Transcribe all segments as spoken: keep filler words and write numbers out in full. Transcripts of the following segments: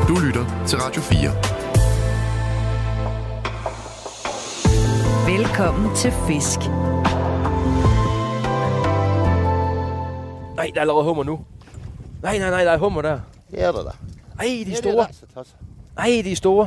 Du lytter til Radio fire. Velkommen til Fisk. Nej, der er allerede hummer nu. Nej, nej, nej, der er hummer der. Ja, der der. Ej, de er Ja, store. det er Ej, de er store.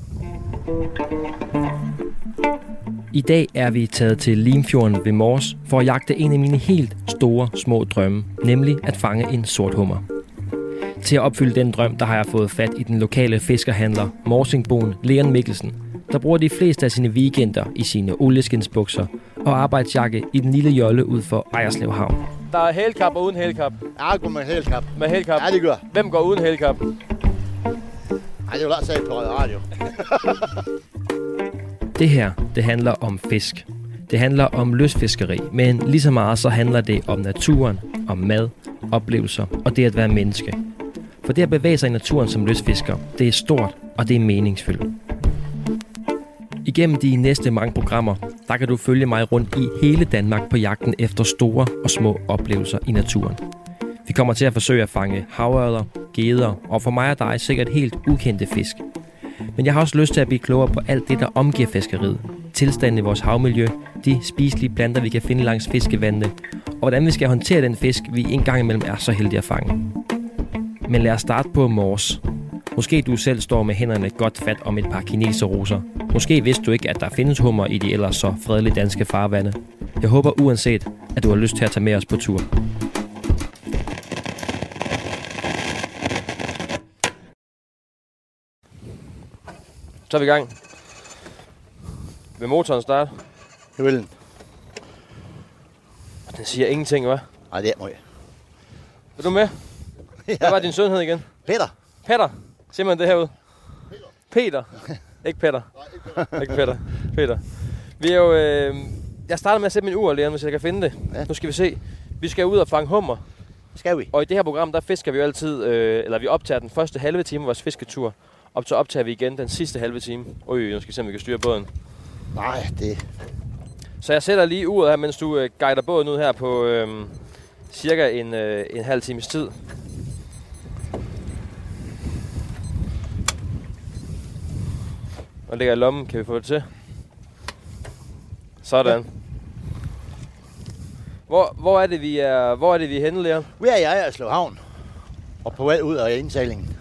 I dag er vi taget til Limfjorden ved Mors for at jagte en af mine helt store små drømme, nemlig at fange en sort hummer. Til at opfylde den drøm, der har jeg fået fat i den lokale fiskerhandler, morsingboen Leon Mikkelsen, der bruger de fleste af sine weekender i sine olieskinsbukser og arbejdsjakke i den lille jolle ud for Ejerslev Havn. Der er hælkap og uden hælkap. Ja, jeg går med hælkap. Med hælkap? Ja, det gør. Hvem går uden hælkap? Nej, det er jo lagt sagt på radio. Det her, det handler om fisk. Det handler om lystfiskeri, men lige så meget så handler det om naturen, om mad, oplevelser og det at være menneske. For det at bevæge sig i naturen som lystfisker, det er stort og det er meningsfyldt. Igennem de næste mange programmer, der kan du følge mig rundt i hele Danmark på jagten efter store og små oplevelser i naturen. Vi kommer til at forsøge at fange havørder, geder og for mig og dig sikkert helt ukendte fisk. Men jeg har også lyst til at blive klogere på alt det, der omgiver fiskeriet. Tilstanden i vores havmiljø, de spiselige planter, vi kan finde langs fiskevandene, og hvordan vi skal håndtere den fisk, vi en gang imellem er så heldige at fange. Men lad os starte på Mors. Måske du selv står med hænderne godt fat om et par kineserroser. Måske vidste du ikke, at der findes hummer i de ellers så fredelige danske farvande. Jeg håber uanset, at du har lyst til at tage med os på tur. Så er vi i gang. Vil motoren starte? Det vil den. Den siger ingenting, hva'? Nej, det er meget. Er du med? Ja. Hvad var din søn hed igen? Peter. Peter. Siger man det herude? Peter. Peter. Ikke Peter. Nej, ikke Peter. Peter. Vi er jo... Øh... Jeg starter med at sætte min ur, Leon, hvis jeg kan finde det. Ja. Nu skal vi se. Vi skal ud og fange hummer. Skal vi? Og i det her program, der fisker vi jo altid... Øh... Eller vi optager den første halve time af vores fisketur. Og så optager vi igen den sidste halve time. Øj, nu skal vi se, om vi kan styre båden. Nej, det... Så jeg sætter lige uret her, mens du øh, guider båden ud her på øh, cirka en, øh, en halv times tid. Og ligger i lommen, kan vi få det til? Sådan. Ja. Hvor, hvor er det, vi er, hvor er det, vi er henne, Leon? Vi er i Ejerslev Havn. Og på vej ud af indsejlingen.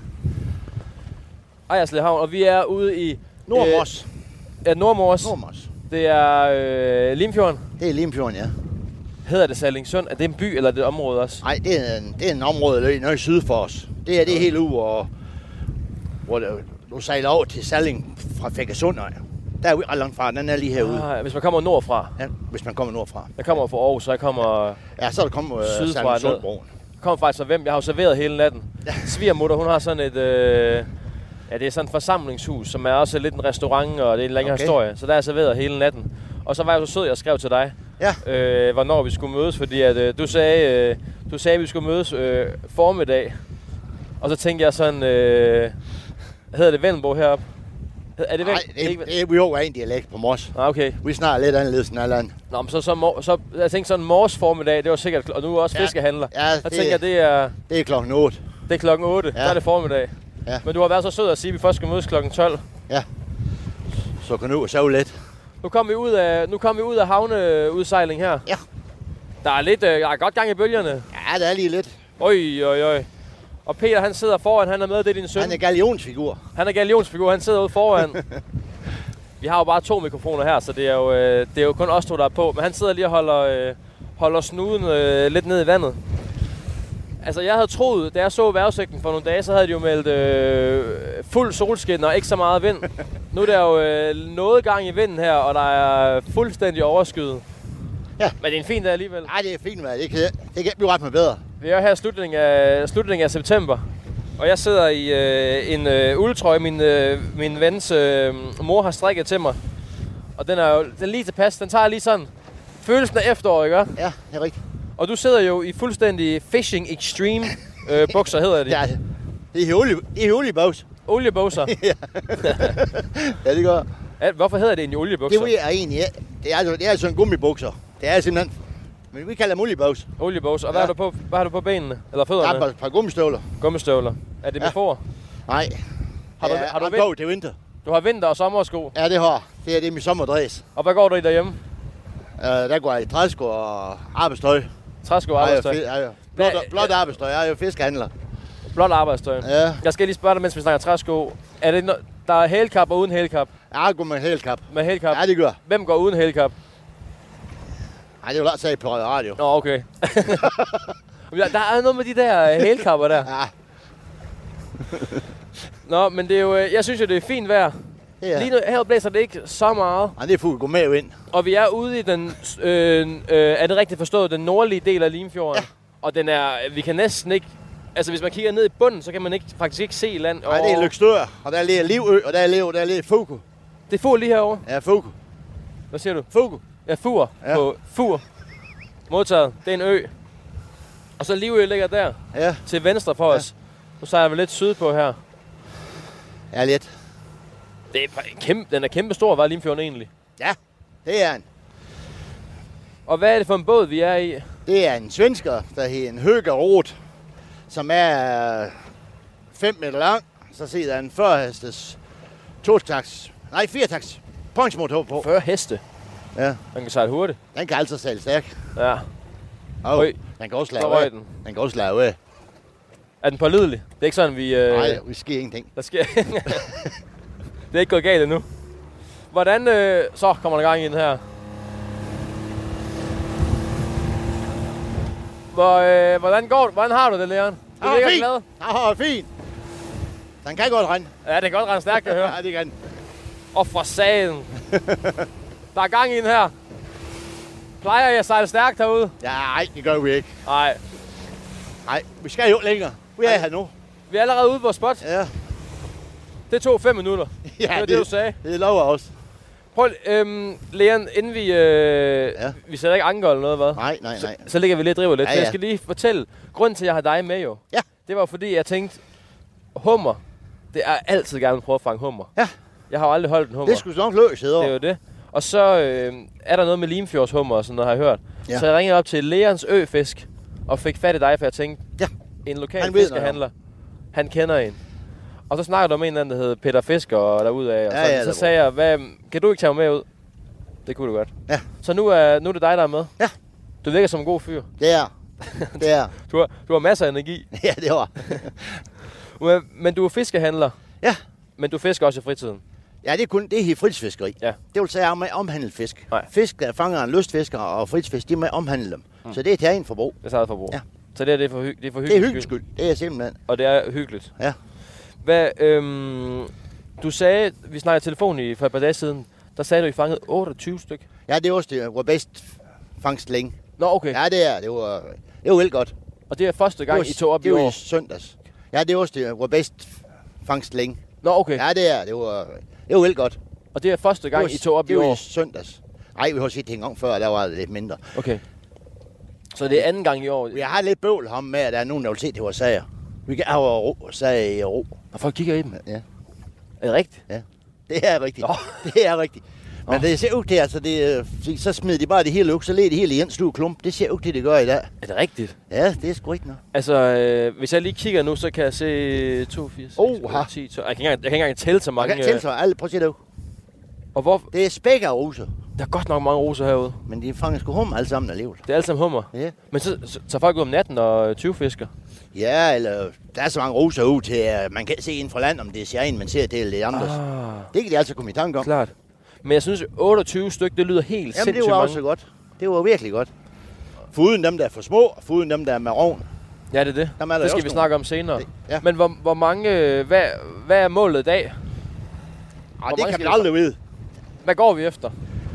Ejerslev Havn, og vi er ude i... Nordmors. Øh, ja, Nordmors. Nordmors. Det er øh, Limfjorden. Det er Limfjorden, ja. Hedder det Sallingsund? Er det en by, eller er det et område også? Nej, det er en, det er en område noget syd for os. Det er det hele uge, hvor, hvor du sejler over til Salling fra Fækkesund. Der er vi ret langt fra, den er lige herude. Ah, hvis man kommer nordfra? Ja, hvis man kommer nordfra. Jeg kommer fra Aarhus, så jeg kommer... Ja, så er der kommet uh, sydfra ned. Sundbroen. Jeg kommer faktisk fra hvem? Jeg har jo serveret hele natten. Ja. Svigermutter, hun har sådan et... Øh, ja, det er sådan et forsamlingshus, som er også lidt en restaurant, og det er en længere okay. historie. Så der er jeg serveret hele natten. Og så var jeg så sød, jeg skrev til dig, ja. øh, hvornår vi skulle mødes, fordi at, øh, du, sagde, øh, du sagde, at vi skulle mødes øh, formiddag. Og så tænkte jeg sådan, øh, hedder det Vendelbo heroppe? Er det Nej, det, det er vi jo en dialekt på Mors. Ah, okay. Vi snakker lidt anderledes end alle andre. Nå, men så, så, så jeg tænkte sådan Mors formiddag, det var sikkert, og nu er også ja, fiskehandler. Ja, så tænker jeg, det er... Det er klokken otte. Det er klokken otte, ja. Der er det formiddag. Ja. Men du har været så sød at sige, at vi først skal mødes klokken tolv. Ja. Så kan du ud og sove lidt. Nu kommer vi ud af, nu kommer vi ud af havneudsejling her. Ja. Der er lidt, øh, der er godt gang i bølgerne. Ja, der er lige lidt. Oj, oj, oj. Og Peter, han sidder foran, han er med, det er din søn. Han er galionsfigur. Han er galionsfigur, han sidder ude foran. Vi har jo bare to mikrofoner her, så det er jo, øh, det er jo kun os to, der er på. Men han sidder lige og holder, øh, holder snuden øh, lidt ned i vandet. Altså, jeg havde troet, da jeg så vejrudsigten for nogle dage, så havde de jo meldt øh, fuld solskin og ikke så meget vind. Nu er der jo øh, noget gang i vinden her, og der er fuldstændig overskyet. Ja. Men det er en fin dag alligevel. Nej, det er fint, hvad det kan, det kan blive ret med bedre. Vi er her i slutningen af, slutningen af september, og jeg sidder i øh, en øh, uldtrøje, min, øh, min vens øh, mor har strikket til mig. Og den er jo den er lige tilpas, den tager lige sådan følelsen af efterår, ikke? Ja, det er rigtigt. Og du sidder jo i fuldstændig Fishing Extreme øh, bukser, hedder det. Ja, det er olie, det er oliebukser. Oliebukser? Ja. Ja, det gør. Ja, hvorfor hedder det egentlig oliebukser? Det er egentlig, ja. Det er altså, det er altså en gummibukser. Det er simpelthen, men vi kalder dem oliebukser. Oliebukser. Og hvad, ja. har du på, hvad har du på benene? Eller fødderne? Der er et par gummistøvler. Gummistøvler. Er det med ja. for? Nej, Har du, ja, har du, han vind, går til vinter. du har vinter- og sommersko. Ja, det har. Det er det min sommerdræs. Og hvad går du i derhjemme? Uh, der går jeg i træsko og arbejdstøj. Træsko og arbejdstøj. Jeg er jo, blot, blot arbejdstøj. Jeg er jo fiskehandler. Blot arbejdstøj. Ja. Jeg skal lige spørge dig, mens vi snakker træsko. Er det no- der er hælkap og uden hælkap? Jeg går med hælkap. Med hælkap? Ja, det gør. Hvem går uden hælkap? Nej, det er jo langt sige på radio. Nå, okay. Der er noget med de der hælkapper der. Ja. Nå, men det er jo, jeg synes jo, det er fint vejr. Det er. Lige nu her blæser det ikke så meget. Ja, det er fuld gå med ind. Og vi er ude i den, øh, øh, er det rigtigt forstået, den nordlige del af Limfjorden. Ja. Og den er, vi kan næsten ikke, altså hvis man kigger ned i bunden, så kan man ikke, faktisk ikke se land. Nej, det er Løgstør, og der ligger Livø, og der ligger, der ligger Fugu. Det er fugl lige herovre. Ja, Fugu. Hvad siger du? Fugu. Ja, fur. Ja. På fur. Modtaget. Det er en ø. Og så Livø ligger der Ja, til venstre for Ja. os. Nu sejler vi lidt sydpå her. ja lidt. Det er en kæmpe, den er kæmpe stor, var Limfjorden egentlig. Ja, det er en. Og hvad er det for en båd, vi er i? Det er en svensker, der hedder en Högerrot, som er fem meter lang. Så ser der en fyrre hestes to-taks, nej fire-taks punchmotor på. fyrre heste. Ja, Man kan sejle hurtigt. den kan altså sejle stærk. Ja. Og Øj, den kan også så lave røg af. den. Den kan også lave af. Er den pålidelig? Det er ikke sådan, vi... Øh, Nej, vi sker ingenting. Der sker... det er ikke gået galt endnu. Hvordan... Øh, så kommer der gang i den her. Hvor, øh, hvordan går det? Hvordan har du det, Leon? Du Ah, virker fint. glad. Ah, fint. Den kan godt rende. Ja, det kan godt rende stærkt, jeg hører. Ja, det kan den. Og for sagen. Der er gang i den her. Plejer jeg at sejle stærkt herude? Ja, nej, det gør vi ikke. Nej. Nej, vi skal jo længere. Vi er her nu. Vi er allerede ude på spot. Ja, Det tog fem minutter. ja det var det, du sagde. Det lover også. Prøv, øhm, Leon, inden vi... Øh, Ja. Vi sætter ikke anker eller noget, hvad? Nej, nej, nej. Så, så ligger vi lidt og driver lidt. Ja, Ja, ja. ja. Jeg skal lige fortælle, grunden til, at jeg har dig med jo, Ja. det var fordi, jeg tænkte, hummer, det er altid gerne at prøve at fange hummer. Ja. Jeg har jo aldrig holdt en hummer. Det skulle så nok løs hedder. Det er jo det. Og så øh, er der noget med Limfjords hummer og sådan noget, har jeg hørt. Ja. Så jeg ringede op til Leons Øfisk og fik fat i dig, for jeg tænkte, Ja. en lokal Han ved noget fiskehandler, han kender en. Og så snakkede du om en eller anden, der hedder Peter Fisker og derudaf. Og Ja, så, ja, så der sagde jeg, hvad, kan du ikke tage mig med ud? Det kunne du godt. Ja. Så nu er, nu er det dig, der er med? Ja. Du virker som en god fyr. Det er. Det er. Du har, du har masser af energi. Ja, det var. Men, men du er fiskehandler. Ja. Men du fisker også i fritiden. Ja, det er kun det her fritidsfiskeri. Ja. Det vil sige, at jeg omhandle fisk. Nej. Fisk, der fanger en lystfisker og fritidsfisk, de er med at omhandle dem. Mm. Så det er til egen forbrug. Det er eget forbrug. Ja. Så det er, det er for, hy- det er for Det er hyggeligt. hyggens skyld. Det er simpelthen. Og det er hyggeligt. Ja. Hvad, øhm, du sagde, vi snakkede telefon i for et par dage siden, der sagde du, at I fangede otteogtyve stykker. Ja, det er også det, hvor bedst fangst længe. Nå, okay. Ja, det er. Det var, det var vel godt. Og det er første gang, det var, I tog op det i var år? i søndags. Ja, det er også det, hvor bedst fangst længe. Nå, okay. Ja, det er. Det var, det var vel godt. Og det er første gang, det var, I tog op det i var år? i søndags. Nej, vi har set det en gang før, der var det lidt mindre. Okay. Så det er anden gang i år? Vi har lidt bøvl ham med, at der er nogen, der vil se til vores sager. Vi kan have ro, sager i ro. Og folk kigger i dem? Ja, Er det rigtigt? det er rigtigt. Nå. Det er rigtigt. Men Nå. det ser ud til, altså det, så smider de bare det hele ud, så lægger det hele i en stor klump. Det ser ud til, det gør i dag. Er det rigtigt? Ja, det er sgu ikke noget. Altså, øh, hvis jeg lige kigger nu, så kan jeg se to, fire, seks, Oha. otte, ti, tolv. Jeg kan ikke engang, jeg kan ikke engang tælle så Man mange. kan tælle sig alle. Prøv at se det ud. Og hvor, Det er spæk af roser, der er godt nok mange roser herude. men de fanger sgu hum alle sammen alligevel. Det er alle sammen hummer. Ja. Men så, så tager folk ud om natten og tyvefisker. Ja, eller der er så mange roser ud til, at man kan se ind fra land, om det er sjæren, man ser det eller det andres. Ah, Det kan de altså komme i tanke om. klart. Men jeg synes, otteogtyve stykker, det lyder helt Jamen, sindssygt det var mange. også godt. Det var virkelig godt. Foruden dem, der er for små, og foruden dem, der er med rovn. Ja, det er det. Dem er der Det skal også vi nogle. snakke om senere. Det- ja. Men hvor, hvor mange... øh, Hvad, hvad er målet i dag? Ej, Hvor det mange kan skal man vi aldrig vide. Hvad går vi efter?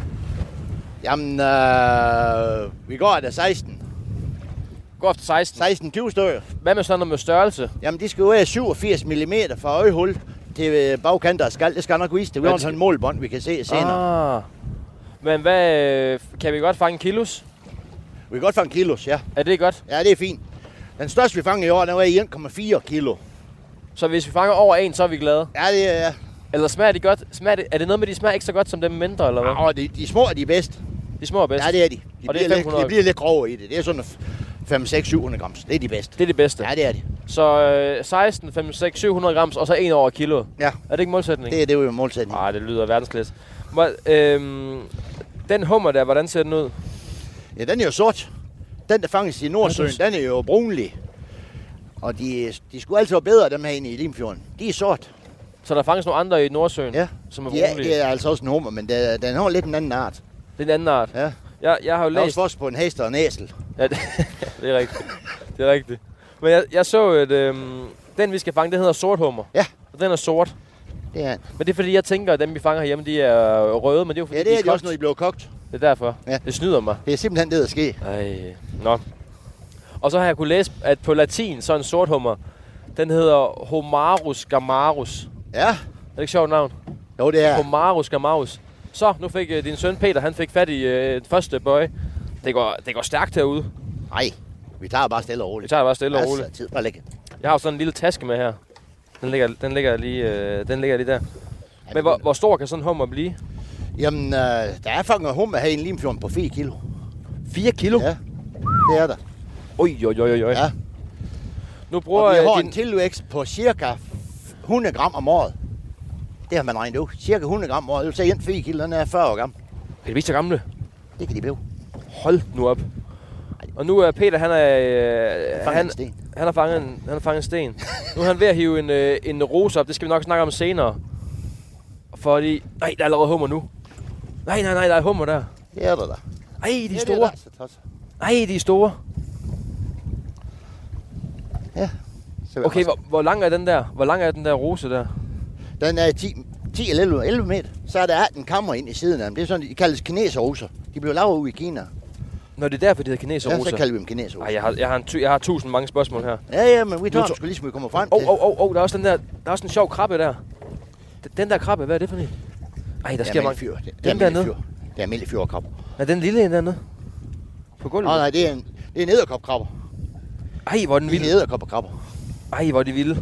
Jamen, øh, vi går af seksten. Går efter seksten. seksten tyve stykker. Hvad med sådan noget med størrelse? Jamen, de skal jo være syvogfirs millimeter fra øjehul til øh, bagkanter og skal. Det skal nok vise det. Vi Ja, har det sådan skal- en målbånd, vi kan se senere. Ah. Men hvad... øh, Kan vi godt fange kilos? Vi kan godt fange kilos, ja. Er det godt? Ja, det er fint. Den største, vi fanger i år, den var i en komma fire kilo. Så hvis vi fanger over en, så er vi glade. Ja, det er... Eller smager de godt? Smager det, er det noget med, de smager ikke så godt som dem mindre, eller hvad? Ja, og de, de små er de bedste. De små er bedst. Ja, det er de. De, Og det er bliver, lidt, fem hundrede. de bliver lidt grove i det. Det er sådan, at fem, seks, syv hundrede grams. Det er de bedste. Det er de bedste? Ja, det er de. Så øh, seksten, fem, seks, syv hundrede grams, og så en over kilo. Ja. Er det ikke målsætning? Det, det er jo målsætning. Nej, det lyder verdensklasse. Øhm, den hummer der, hvordan ser den ud? Ja, den er jo sort. Den, der fanges i Nordsøen, den er jo brunlig. Og de, de skulle altid være bedre, dem herinde i Limfjorden. De er sort. Så der fanges nogle andre i Nordsøen, ja. som er de er, brunlige? det er altså også en hummer, men det, den har lidt en anden art. Det er en anden art? Ja. Jeg, jeg har jo læst... Der er læst... også forskel på en hest og en æsel. Ja, det, det er rigtigt. Det er rigtigt. Men jeg, jeg så, at øhm, den vi skal fange, den hedder sorthummer. Ja. Og den er sort. Det er. Men det er fordi, jeg tænker, at dem vi fanger herhjemme, de er røde, men det er jo fordi, ja, det er de, de også, når de bliver kogt. Det er derfor. Ja. Det snyder mig. Det er simpelthen det, der sker. Ej, nå. Og så har jeg kunne læse, at på latin, så en sorthummer, den hedder Homarus gamarus. Ja. Er det ikke sjovt navn? Jo, det er. Homarus gamarus. Så, nu fik uh, din søn Peter, han fik fat i uh, første bøje. Det går, det går stærkt herude. Nej, vi tager bare stille og roligt. Vi tager bare stille og roligt. Altså, tid bare lægge. Jeg har jo sådan en lille taske med her. Den ligger, den ligger, lige, uh, den ligger lige der. Men hvor, hvor stor kan sådan en hummer blive? Jamen, øh, der er fanget hummer her i Limfjorden på fire kilo. fire kilo? Ja, det er der. Oj, oj, oj, oj. Ja. Nu bruger og vi har din... en tilvækst på cirka hundrede gram om året. Det har man regnet ud. Cirka hundrede gram om året. Det vil sige, en fire kilo, den er fyrre år gammel. Kan de blive så gamle? Det kan de blive. Hold nu op. Og nu er Peter, han er... Øh, han, en sten. han har fanget en, han har fanget en sten. Nu er han ved at hive en, øh, en rose op. Det skal vi nok snakke om senere. Fordi... Nej, der er allerede hummer nu. Nej, nej, nej, der er hummer der. Det er der der. Ej, de er ja, store. Ej, de er store. Ja. Okay, hvor, hvor lang er den der? Hvor lang er den der rose der? Den er ti, ti eller elleve meter. Så er der atten kammer ind i siden af dem. Det er sådan, de kaldes kineserroser. De bliver lavet ude i Kina. Når det er derfor, de hedder kineserroser? Ja, så kalder vi dem kineserroser. Ej, jeg har, jeg, har en, jeg har tusind mange spørgsmål her. Ja, ja, men vi tager dem sgu ligesom vi kommer frem til. Åh, åh, åh, der er også den der, der er også en sjov krabbe der. Den der krabbe, hvad er det for en? Ej, der sker mange. Fyr. Det, den der nede. Det er almindelig fjordkrabbe. Er den lille en dernede? På gulvet? Nej, nej, det er en, det er en edderkopkrabbe. Ej, hvor er den vilde. Det er edderkopkrabber. Ej, hvor er de vilde.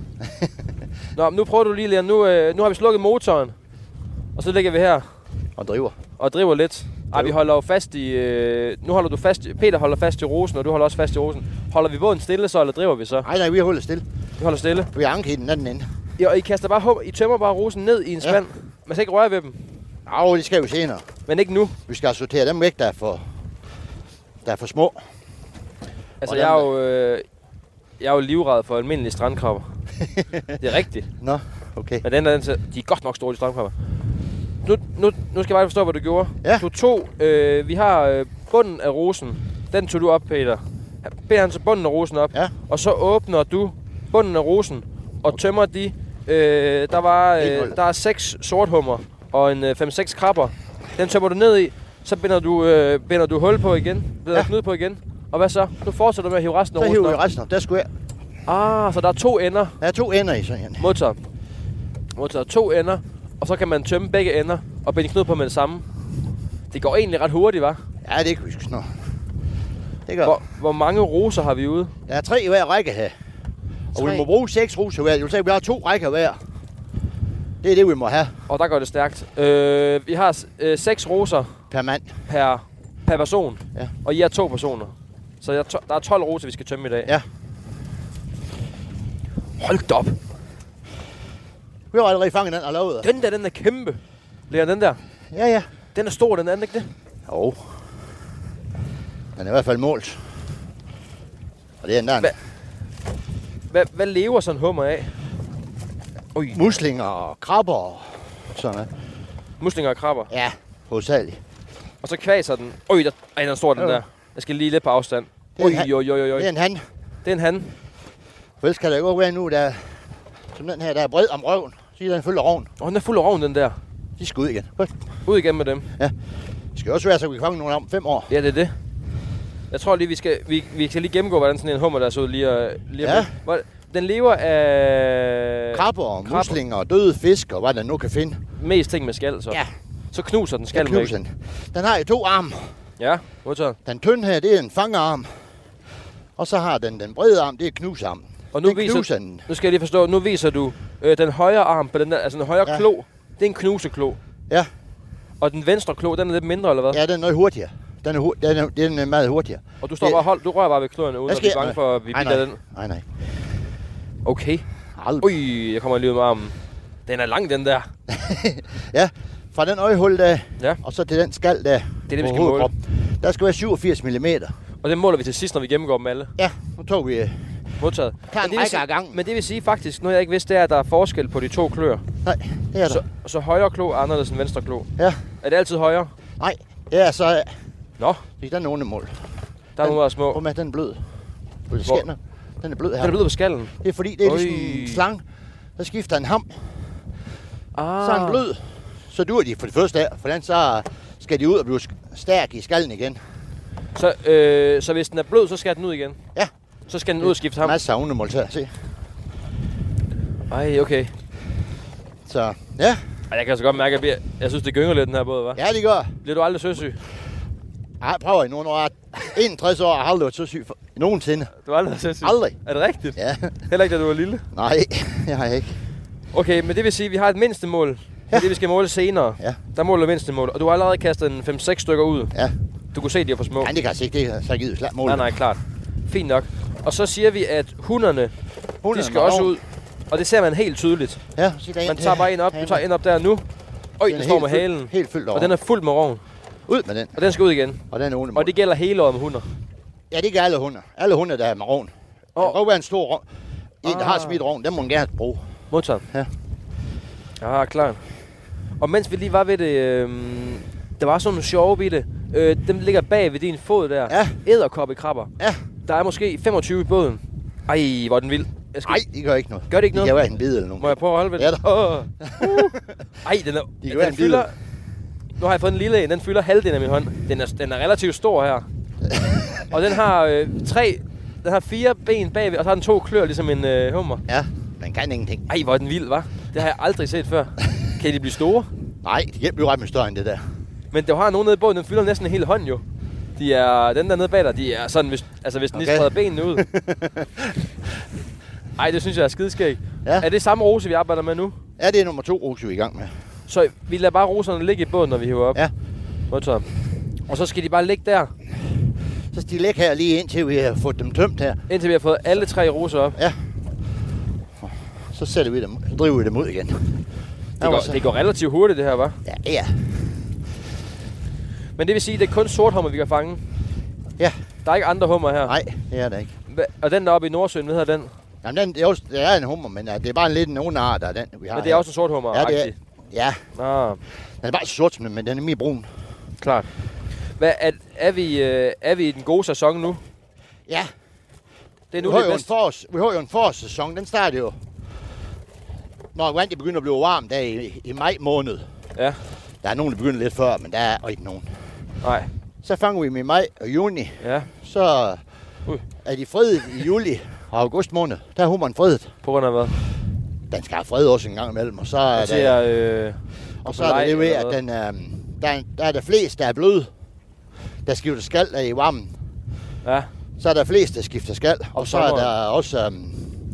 Nå, nu prøver du lige, Leon. Nu, øh, nu har vi slukket motoren. Og så ligger vi her. Og driver. Og driver lidt. Ej, vi holder jo fast i... Øh, nu holder du fast... Peter holder fast i rosen, og du holder også fast i rosen. Holder vi båden stille så, eller driver vi så? Nej, nej, vi holder stille. Vi holder stille. Vi har anket i den anden ende. Ja, og I kaster bare hum, I tømmer bare rosen ned i en spand. Ja. Man skal ikke røre ved dem. Jo, det skal vi senere. Men ikke nu. Vi skal sortere dem væk, der er for, der er for små. Altså, jeg er jo... Øh, jeg er jo livræd for almindelige strandkrabber. Det er rigtigt. Nå, okay. Men den der, den, de er godt nok store, de strandkrabber. Nu, nu, nu skal jeg bare forstå, hvad du gjorde. Ja. Du tog, øh, vi har øh, bunden af rosen. Den tog du op, Peter. Peter han så bunden af rosen op. Ja. Og så åbner du bunden af rosen og tømmer de. Øh, der var øh, der er seks sorthummer og en øh, fem seks krabber. Den tømmer du ned i. Så binder du, øh, binder du hul på igen. Binder ja. Knud på igen. Og hvad så? Nu fortsætter du med at hive resten af så rosen op. Så hiver vi resten op. Der skulle jeg. Ah, så der er to ender. Der er to ender i sådan en. Modtaget. Modtaget to ender. Og så kan man tømme begge ender og binde knud på med det samme. Det går egentlig ret hurtigt, hva'? Ja, det kan vi sgu snart. Det gør hvor, hvor mange roser har vi ude? Der er tre i hver række her. Og tre. Vi må bruge seks roser hver. Det vil sige, at vi har to rækker hver. Det er det, vi må have. Og der går det stærkt. Øh, vi har øh, seks roser per mand. Per, per person. Ja. Og I er to personer. Så jeg, der er tolv roser, vi skal tømme i dag. Ja. Hold da op. Vi har allerede fanget den og lavet. Den der, den er kæmpe. Leon, den der. Ja, ja. Den er stor, den er den ikke det? Jo. Den er i hvert fald målt. Og det er en der. Hva, hva, hvad lever sådan en hummer af? Ui. Muslinger og krabber og sådan noget. Muslinger og krabber? Ja, hovedsageligt. Og så kvaser den. Øj, der, ej, den er stor, den der. Jeg skal lige lidt på afstand. Oj, oj, oj, oj. Det er en han. Det er en han. For ellers kan der gå være nu, der som den her, der er bred om røven. Så den er fuld af rovn. Åh, den er fuld af rovn, den der. De skal ud igen. Ud igen med dem. Ja. Det skal også være, så vi kan fange nogle om fem år. Ja, det er det. Jeg tror lige, vi skal, vi, vi skal lige gennemgå, hvordan sådan en hummer, der så ud lige, lige ja. Hvor, den lever af... Krabber og krabber. Muslinger og døde fisk og hvad der nu kan finde. Mest ting med skal, så. Ja. Så knuser den skal med. Den. den har jo to arme. Ja, modtaget. Den tynde her, det er en fangerarm. Og så har den den brede arm, det er knusarmen. Og nu, viser, den. nu skal jeg lige forstå, nu viser du øh, den højre arm på den der, altså den højre ja. Klo. Det er en knuseklo. Ja. Og den venstre klo, den er lidt mindre, eller hvad? Ja, den er noget hurtigere. Den er, hu- den er, den er meget hurtigere. Og du står bare hold, du rører bare ved kløerne, uden Hvad at blive sker bange der? for, at vi Nej, binder nej. den. Nej, nej. Okay. Aldrig. Ui, jeg kommer lige ud med armen. Den er lang, den der. Ja, fra den øjehul der, Ja. og så til den skal der. Det er det, vi på skal måle. hovedkroppen. Der skal være syvogfirs millimeter. Og det måler vi til sidst, når vi gennemgår dem alle. Ja, nu tog vi... Modtaget. Tager Men en det vil række sige- af gangen. Men det vil sige faktisk, noget jeg ikke vidste, det er, at der er forskel på de to kløer. Nej, det er der. Så, så højre klo er anderledes end venstre klo. Ja. Er det altid højre? Nej, det er så... Nå, Det er den onde mål. der er nogle, der er små. Hvor med, den er blød. Hvor det Hvor? skinner. Den er blød her. Den er blevet på skallen. Det er fordi, det er Øj. ligesom en slang. Der skifter en ham. Ah. Så er den blød. Så duer de for det første af. For den så skal de ud og blive stærk i skallen igen. Så, øh, så hvis den er blød, så skal den ud igen? Ja. Så skal den ud og skifte ham? Masser af ondemål til at se. Ej, okay. Så ja. Ej, jeg kan så godt mærke, at jeg, bliver, jeg synes, det gynger lidt, den her båd, hva'? Ja, det gør. Bliver du aldrig søsyg? Jeg prøver i nogle år. enogtres år har aldrig været så syg for nogensinde. Du har aldrig været søsyg? Aldrig. Er det rigtigt? Ja. Heller ikke, da du var lille? Nej, jeg har ikke. Okay, men det vil sige, at vi har et mindstemål. Ja. Det vi skal måle senere. Ja. Der måler vi mindstemål. Og du har allerede kastet en fem seks stykker ud. Ja. Du kunne se, at de er for små. Nej, det kan jeg se. Det er så givet slet mål. Nej, nej, klart. Fint nok. Og så siger vi, at hunderne, Hunderne de skal også over. ud. Og det ser man helt tydeligt. Ja, se der Man tager bare en op. Du tager en op der nu. Øj, den, er står helt med fyldt- halen. Helt fyldt over. Og den er fuld med roven. Ud med den. Og den skal ud igen. Og den er onde mål. Og det gælder hele året med hunder. Ja, det gør alle hunder. Alle hunde, der er med rovn. Det Åh. kan godt være en stor rovn. En, der Ah. har smidt rovn, den må man gerne bruge. Modtaget. Ja. Ja, klart. Og mens vi lige var ved det, øh, der var sådan nogle sjove ved det. Øh, dem ligger bag ved din fod der. Ja. Edderkoppekrabber. Ja. Der er måske femogtyve i båden. Ej, hvor er den vild. Jeg skal... Nej, det gør ikke noget. Gør det ikke De noget? kan være en bid eller noget. Må jeg prøve at holde ved den? Ja, da. Åh. Uh. Ej, den, er, kan den, være en fylder... bid. Nu har jeg fået en lille en. Den fylder halvdelen af min hånd. Den er, den er relativt stor her. Og den har øh, tre... Den har fire ben bagved, og så har den to klør, ligesom en øh, hummer. Ja, den kan ingenting. Ej, hvor er den vild, hva'? Det har jeg aldrig set før. Kan de blive store? Nej, de kan blive ret med større end det der. Men der har nogen nede i båden, den fylder næsten en hel hånd jo. De er, den der nede bag dig, de er sådan, hvis, altså hvis den okay. lige Okay. spreder benene ud. Ej, det synes jeg er skideskæg. Ja. Er det samme rose, vi arbejder med nu? Ja, det er nummer to rose, vi er i gang med. Så vi lader bare roserne ligge i båden, når vi hiver op. Ja. Modtaget. Og så skal de bare ligge der, Så skal de ligge her lige indtil vi har fået dem tømt her. indtil vi har fået alle tre roser op. Ja. Så sætter vi dem, så driver vi dem ud igen. Det går, det går relativt hurtigt, det her, hva'? Ja, ja. Men det vil sige, at det er kun sorthummer, vi kan fange. Ja. Der er ikke andre hummer her. Nej, det er der ikke. Hva- Og den der oppe i Nordsøen, hvad hedder den? Jamen, den, det, er også, det er en hummer, men uh, det er bare en lidt en underart af den, vi har Men det er her. også en sorthummer. Ja, det er, ja. Ah, Den er bare så sort som den, men den er mere brun. klart. Hvad, er, er, vi, øh, er vi i den gode sæson nu? Ja. Det er Vi nu har, det jo en bedste. forårs, vi har jo en forårssæson. Den starter jo, når vandet begynder at blive varmt, der i, i maj måned. Ja, Der er nogen, der begynder lidt før, men der er ikke nogen. nej. Så fanger vi dem i maj og juni. Ja, Så Ui. er de fredet i juli og august måned. Der er hummeren fredet. på grund af hvad? Den skal have fred også en gang imellem. Og så er, Jeg der, ser, øh, og så er der det ved, at den, øh, der, er, der er der flest, der er bløde. Der skifter skal der i varmen. Ja, Så er der flest, der skifter skal. Og, Og så er sommeren. der også... Um,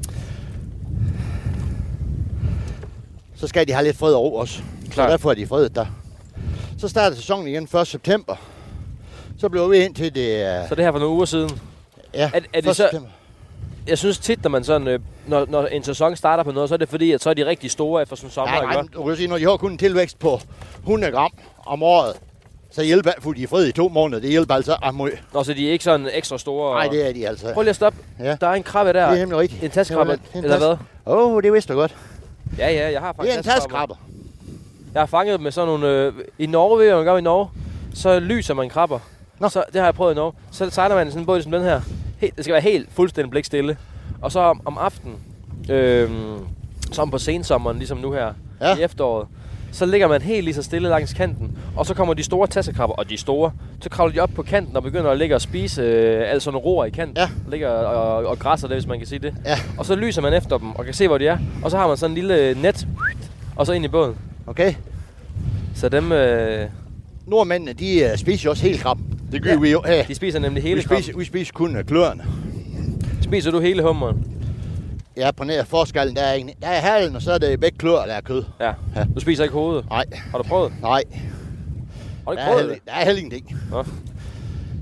så skal de have lidt fred og ro også. Så Klart. derfor er de fredet der. Så starter sæsonen igen første september. Så bliver vi ind til det... så det her for nogle uger siden. ja, er- er det første så- september. Jeg synes tit, når man sådan, øh, når, når en sæson starter på noget, så er det fordi, at så er de rigtig store efter sådan en sommer, Ja, ikke? nej, hva'? du kan sige, når de har kun en tilvækst på hundrede gram om året, så hjælper det, for de er fred i to måneder. Det hjælper altså ret meget. Nå, så de er ikke sådan ekstra store. Nej, og- det er de altså. Prøv lige at stoppe. Ja. Der er en krabbe der. Det er nemlig rigtigt. En taskrabbe, Det er en eller hvad? Åh, oh, det vidste du godt. Ja, ja, jeg har Det fanget er en taskrabber. taskrabber. Jeg har fanget dem med sådan nogle... Øh, I Norge, ved jeg, man gør i Norge, så lyser man krabber. Nå. Så, det har jeg prøvet i Norge. Så sejler man i sådan en båd som den her. Helt, det skal være helt fuldstændig blikstille. Og så om, om aftenen, øh, så om på sensommeren, ligesom nu her, Ja. i efteråret, så ligger man helt lige så stille langs kanten. Og så kommer de store tassekrabber, og de store, så kravler de op på kanten og begynder at ligge og spise øh, altså nogle roer i kanten. Ja. Ligger og, og græsser det, hvis man kan sige det. Ja, Og så lyser man efter dem og kan se, hvor de er. Og så har man sådan en lille net, og så ind i båden. okay. Så dem, øh, Nordmændene, de uh, spiser jo også hele krabben. Det gør Ja. ja. vi jo her. de spiser nemlig hele Vi spiser, krabben. vi spiser kun uh, kløerne. Spiser du hele hummeren? Ja, på nær forskallen, der er, en, der er halen, og så er det begge klør, der er kød. Ja. Ja. Du spiser ikke hovedet? Nej, Har du prøvet? nej. Har du Der ikke er, prøvet heller, det? der er heller ingenting. Nå.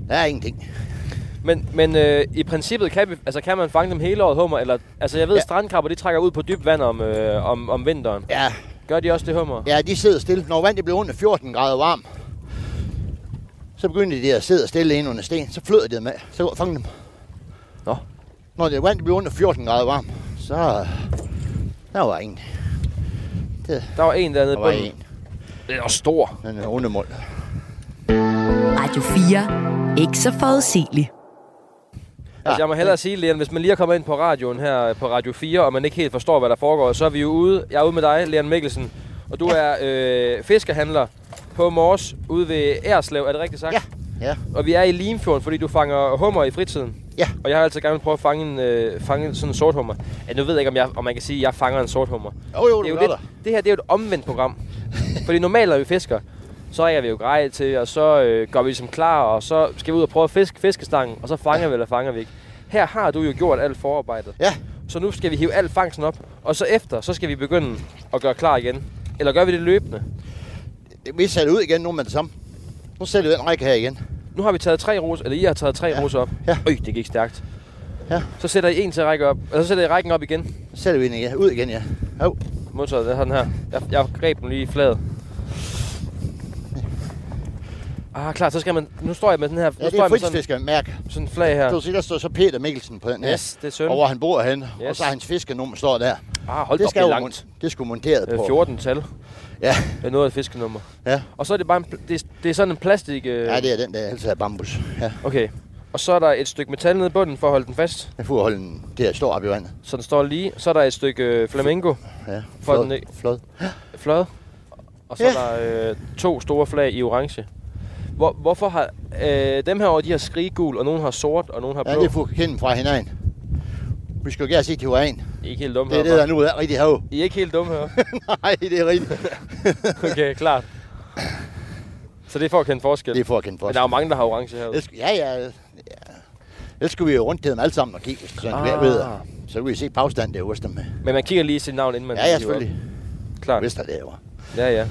Der er ingenting. Men, men øh, i princippet kan, vi, altså, kan man fange dem hele året, hummer? Eller, altså jeg ved, ja. strandkrabber de trækker ud på dybt vand om, øh, om, om vinteren. Ja. Gør de også det, hummer? Ja, de sidder stille. Når vandet bliver under fjorten grader varm, så begynder de at sidde stille inde under sten. Så flyder de med. Så går fange dem. Nå. Når det vandet bliver under fjorten grader varm, så der var ingen. Det, der var en dernede på på den. Den er stor. Den er undermål. Radio fire. Ikke så forudsigelig. Ja. Altså, jeg må hellere sige, Leon, hvis man lige er kommet ind på radioen her på Radio fire, og man ikke helt forstår, hvad der foregår, så er vi jo ude. Jeg er ude med dig, Leon Mikkelsen, og du ja. er øh, fiskehandler på Mors ude ved Erslev, er det rigtigt sagt? Ja. ja. Og vi er i Limfjorden, fordi du fanger hummer i fritiden. Ja. Og jeg har altid gerne vil prøve at fange, en, øh, fange sådan en sort hummer. Ja, nu ved jeg ikke, om, jeg, om man kan sige, at jeg fanger en sort hummer. Jo, jo, det, er jo lidt, det her det er jo et omvendt program. Fordi normalt, når vi fisker, så ringer vi jo grej til, og så øh, går vi ligesom klar, og så skal vi ud og prøve at fiske fiskestangen, og så fanger ja. vi eller fanger vi ikke. Her har du jo gjort alt forarbejdet. Ja. Så nu skal vi hive al fangsten op, og så efter, så skal vi begynde at gøre klar igen. Eller gør vi det løbende? Vi sætter ud igen nu med det samme. Nu sætter vi den række her igen. Nu har vi taget tre roser, eller I har taget tre ja. roser op. Ja. Øj, det gik stærkt. Ja. Så sætter I en til at række op, og så sætter I rækken op igen. Så sætter vi den igen. Ud igen, ja. Jo. Modtaget, det er den her. Jeg, jeg greb den lige i fladet. Ah, klart, så skal man... Nu står jeg med den her... Ja, det er fritidsfiskermærke. Sådan en flag her. Du siger, der står så Peter Mikkelsen på den her. Yes, det er søn. Og hvor han bor henne. Yes. Og så er hans fiskenummer står der. Ah, hold det op, det er langt. Det er sgu monteret på. fjorten-tal. Ja. Det er noget af et fiskenummer. Ja. Og så er det bare en, det, er, det er sådan en plastik... Øh... Ja, det er den der, altså af bambus. Ja. Okay. Og så er der et stykke metal nede i bunden for at holde den fast. Jeg får holde den, det her står op i vandet. Så den står lige. Så er der et stykke øh, flamingo. Ja, for flod. den, Flod. Flod. Og så ja. er der øh, to store flag i orange. Hvor, hvorfor har øh, dem her over, de har skriggul, og nogen har sort, og nogen har blå? Ja, det får kende fra hinanden. Vi skal jo gerne sige, at de var en. I er ikke helt dumme her. Det er her, det, der nu er rigtig hav. I er ikke helt dumme her? Nej, det er rigtigt. Okay, klart. Så det er for at kende forskel? Det er for at kende forskel. Men der er jo mange, der har orange herude. Ja, ja. ja. Ellers skulle vi jo rundt til dem alle sammen og kigge, så ah. ved. Så kan vi se på afstand der hos dem. Men man kigger lige sit navn, inden man... Ja, ja, selvfølgelig. Klart. Hvis der det var. Ja, ja.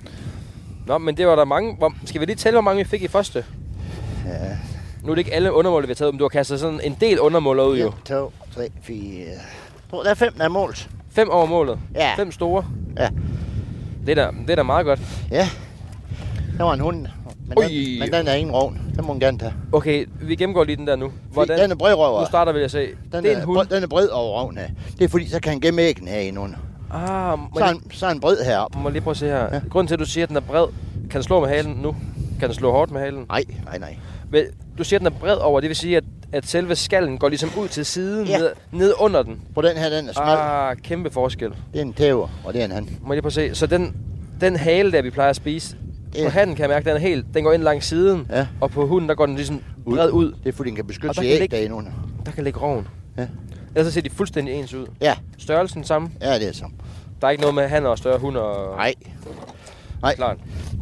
Nå, men det var der mange... Hvor, skal vi lige tælle, hvor mange vi fik i første? Ja. Nu er det ikke alle undermål, vi har taget, men du har kastet sådan en del undermål ud, jo. et, to, tre, fire... Der er fem, der er målt. Fem over målet? Ja. Fem store? Ja. Det er da, det er da meget godt. Ja. Der var en hund, men, den, men den er ingen rovn. Den må man gerne tage. Okay, vi gennemgår lige den der nu. Hvordan, den er bredrøver. Nu starter vi at se. Den det er er, en hund. Den er bred over rovnen her. Det er fordi, så kan han gemme æggen her inde under. Ah, så, er en, så er en bred heroppe. Må lige prøve at se her. Ja. Grunden til, at du siger, at den er bred, kan den slå med halen nu? Kan den slå hårdt med halen? Nej, nej, nej. Men du siger, at den er bred over, det vil sige, at, at selve skallen går ligesom ud til siden, ja. ned, ned under den. På den her, den er smal. Ah, kæmpe forskel. Det er en tæver, og det er en han. Må jeg lige prøve at se. Så den, den hale, der vi plejer at spise, det på hatten kan jeg mærke, den er helt, den går ind langs siden. Ja. Og på hunden, der går den ligesom bred ud. Det er fordi, den kan beskytte sig æg derinde under. Der kan ligge roven. Ja. Ellers ser de fuldstændig ens ud. Ja. Størrelsen samme? Ja, det er samme. Der er ikke noget med han og større hund og... Nej. Nej. Klart.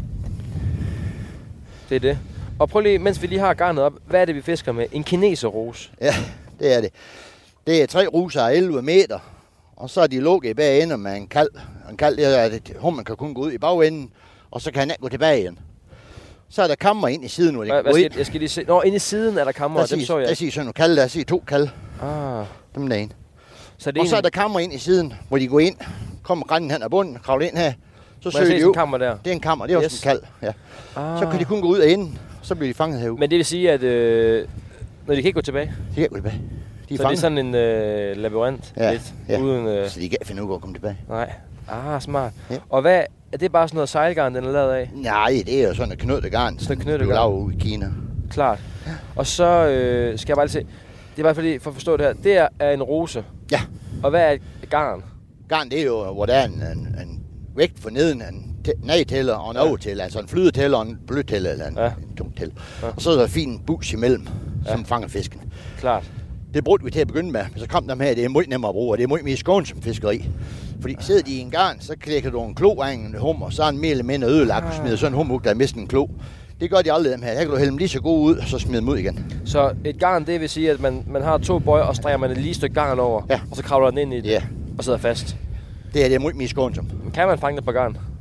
Det er det. Og prøv lige, mens vi lige har garnet op, hvad er det, vi fisker med? En kineserrose. Ja, det er det. Det er tre ruser af elleve meter, og så er de lukket i bagenden med en kald. En kald, det er, at hummen kan kun gå ud i bagenden, og så kan han ikke gå tilbage igen. Så er der kammer ind i siden, hvor de Hva, kan gå ind. Jeg skal lige se. Nå, inde i siden er der kammer, der dem siger, så jeg. Der siger sådan nogle kalde, der siger to kalde. Ah. Dem derinde. Så det og en... så er der kammer ind i siden, hvor de går ind, kommer grænden hen ad bunden, kravler ind her. Så søger de ud. Kammer der? Det er en kammer, det er yes. også en kald. Ja. Ah. Så kan de kun gå ud af inden, så bliver de fanget herude. Men det vil sige, at øh, når de kan ikke gå tilbage? De kan ikke gå tilbage. De er så fanget. det er sådan en øh, labyrint? Ja, lidt, ja. Uden, øh... så de kan ikke finde ud af at komme tilbage. Nej. Ah, smart. Ja. Og hvad, er det bare sådan noget sejlgarn, den er lavet af? Nej, det er jo sådan et knyttet garn. Sådan et knyttet garn. Du laver i Kina. Klart. Ja. Og så øh, skal jeg bare lige se. Det er bare fordi, for at forstå det her. Det er, er en rose. Ja. Og hvad er et garn? Garn, det er jo, hvor der er en, en, en vægt for neden, en nej-tæller og en ja. overtæller. Altså en flydetæller og en blødtæller, eller en, ja. en tungtæller. Ja. Og så er der fin bus imellem, ja. som fanger fisken. Klart. Det brugte vi til at begynde med, men så kom dem her, det er meget nemmere at bruge, og det er meget mere skånsomt fiskeri. Fordi sidder de i en garn, så klækker du en klo af en hummer, så er en mere eller mindre ødelagt, og smider sådan en hummer, der har mistet en klo. Det gør de aldrig dem her. Her kan du hælde dem lige så gode ud, og så smide dem ud igen. Så et garn, det vil sige, at man, man har to bøjer, og streger man et lige stykke garn over, ja. og så kravler den ind i det, ja. og sidder fast. Det her, det er meget mere skånsomt. Men kan man fange det på garn?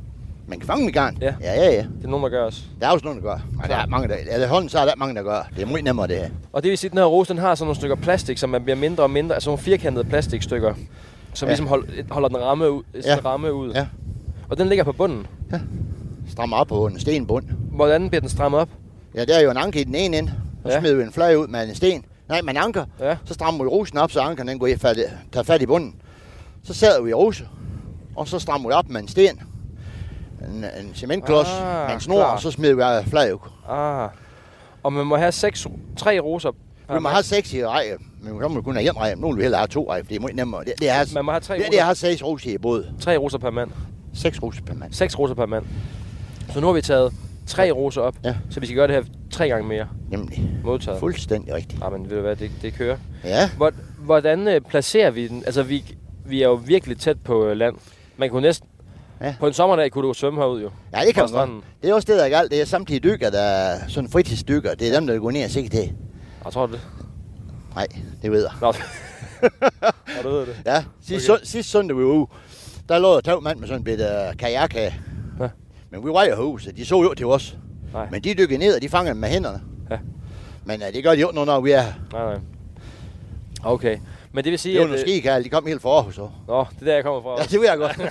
Man kan fange dem i garn. Ja. Ja, ja, ja. Det er nogen, der gør også. Der er også nogen, der gør. Men der er mange, der... Eller hånden, så er der mange, der gør. Det er meget nemmere, det her. Og det vil sige, at den her rose, den har sådan nogle stykker plastik, som man bliver mindre og mindre. Altså nogle firkantede plastikstykker, som ja. ligesom hold, holder den ramme ud. Ja. ramme ud. Ja. Og den ligger på bunden. Ja. Strammer op på en stenbund. Hvordan bliver den strammet op? Ja, der er jo en anker i den ene ende. Så ja. smider vi en fløj ud med en sten. Nej, med en anker. Ja. Så strammer vi rosen op, så ankeren den går i fat, tager fat i bunden. Så sætter vi rose. Og så strammer vi op med en sten. En, en cementklods ah, med en snor, klar. Og så smider vi fløj ud. Ah. Og man må have seks, tre roser. Vi må have seks i række, men så må vi kun have en række. Nu vil vi hellere have to række, for det er meget nemmere. Det, det er, man må have tre det, roser. Det er seks roser i både. Tre roser per mand. Seks roser per mand. Seks roser per mand. Så nu har vi taget tre roser op, ja. så vi skal gøre det her tre gange mere. Nemlig. Modtaget. Fuldstændig rigtigt. Ja, men ved du hvad, det, det kører. Ja. Hvordan øh, placerer vi den? Altså, vi, vi er jo virkelig tæt på øh, land. Man kunne næsten... Ja. På en sommerdag kunne du svømme herud jo. Ja, det kan man. Det er også det, der er galt. Det er samtidig dykker, der er sådan fritidsdykker. Det er dem, der går ned og sikkert til. Jeg tror det. Nej, det ved jeg. Nå, du ved det. Ja, sidste, okay. sidste søndag vi var ude, der lå der to mand med sådan en bitte kajak her. Ja. Men vi var i huset, de så jo til os. Nej. Men de dykkede ned, og de fangede dem med hænderne. Ja. Men uh, det gør de jo ikke, når vi er her. Nej, nej. Okay. Men det vil sige, det var nogle skikærl, de kom helt fra Aarhus. Så. Nå, det er der, jeg kommer fra. Ja, det ved jeg godt.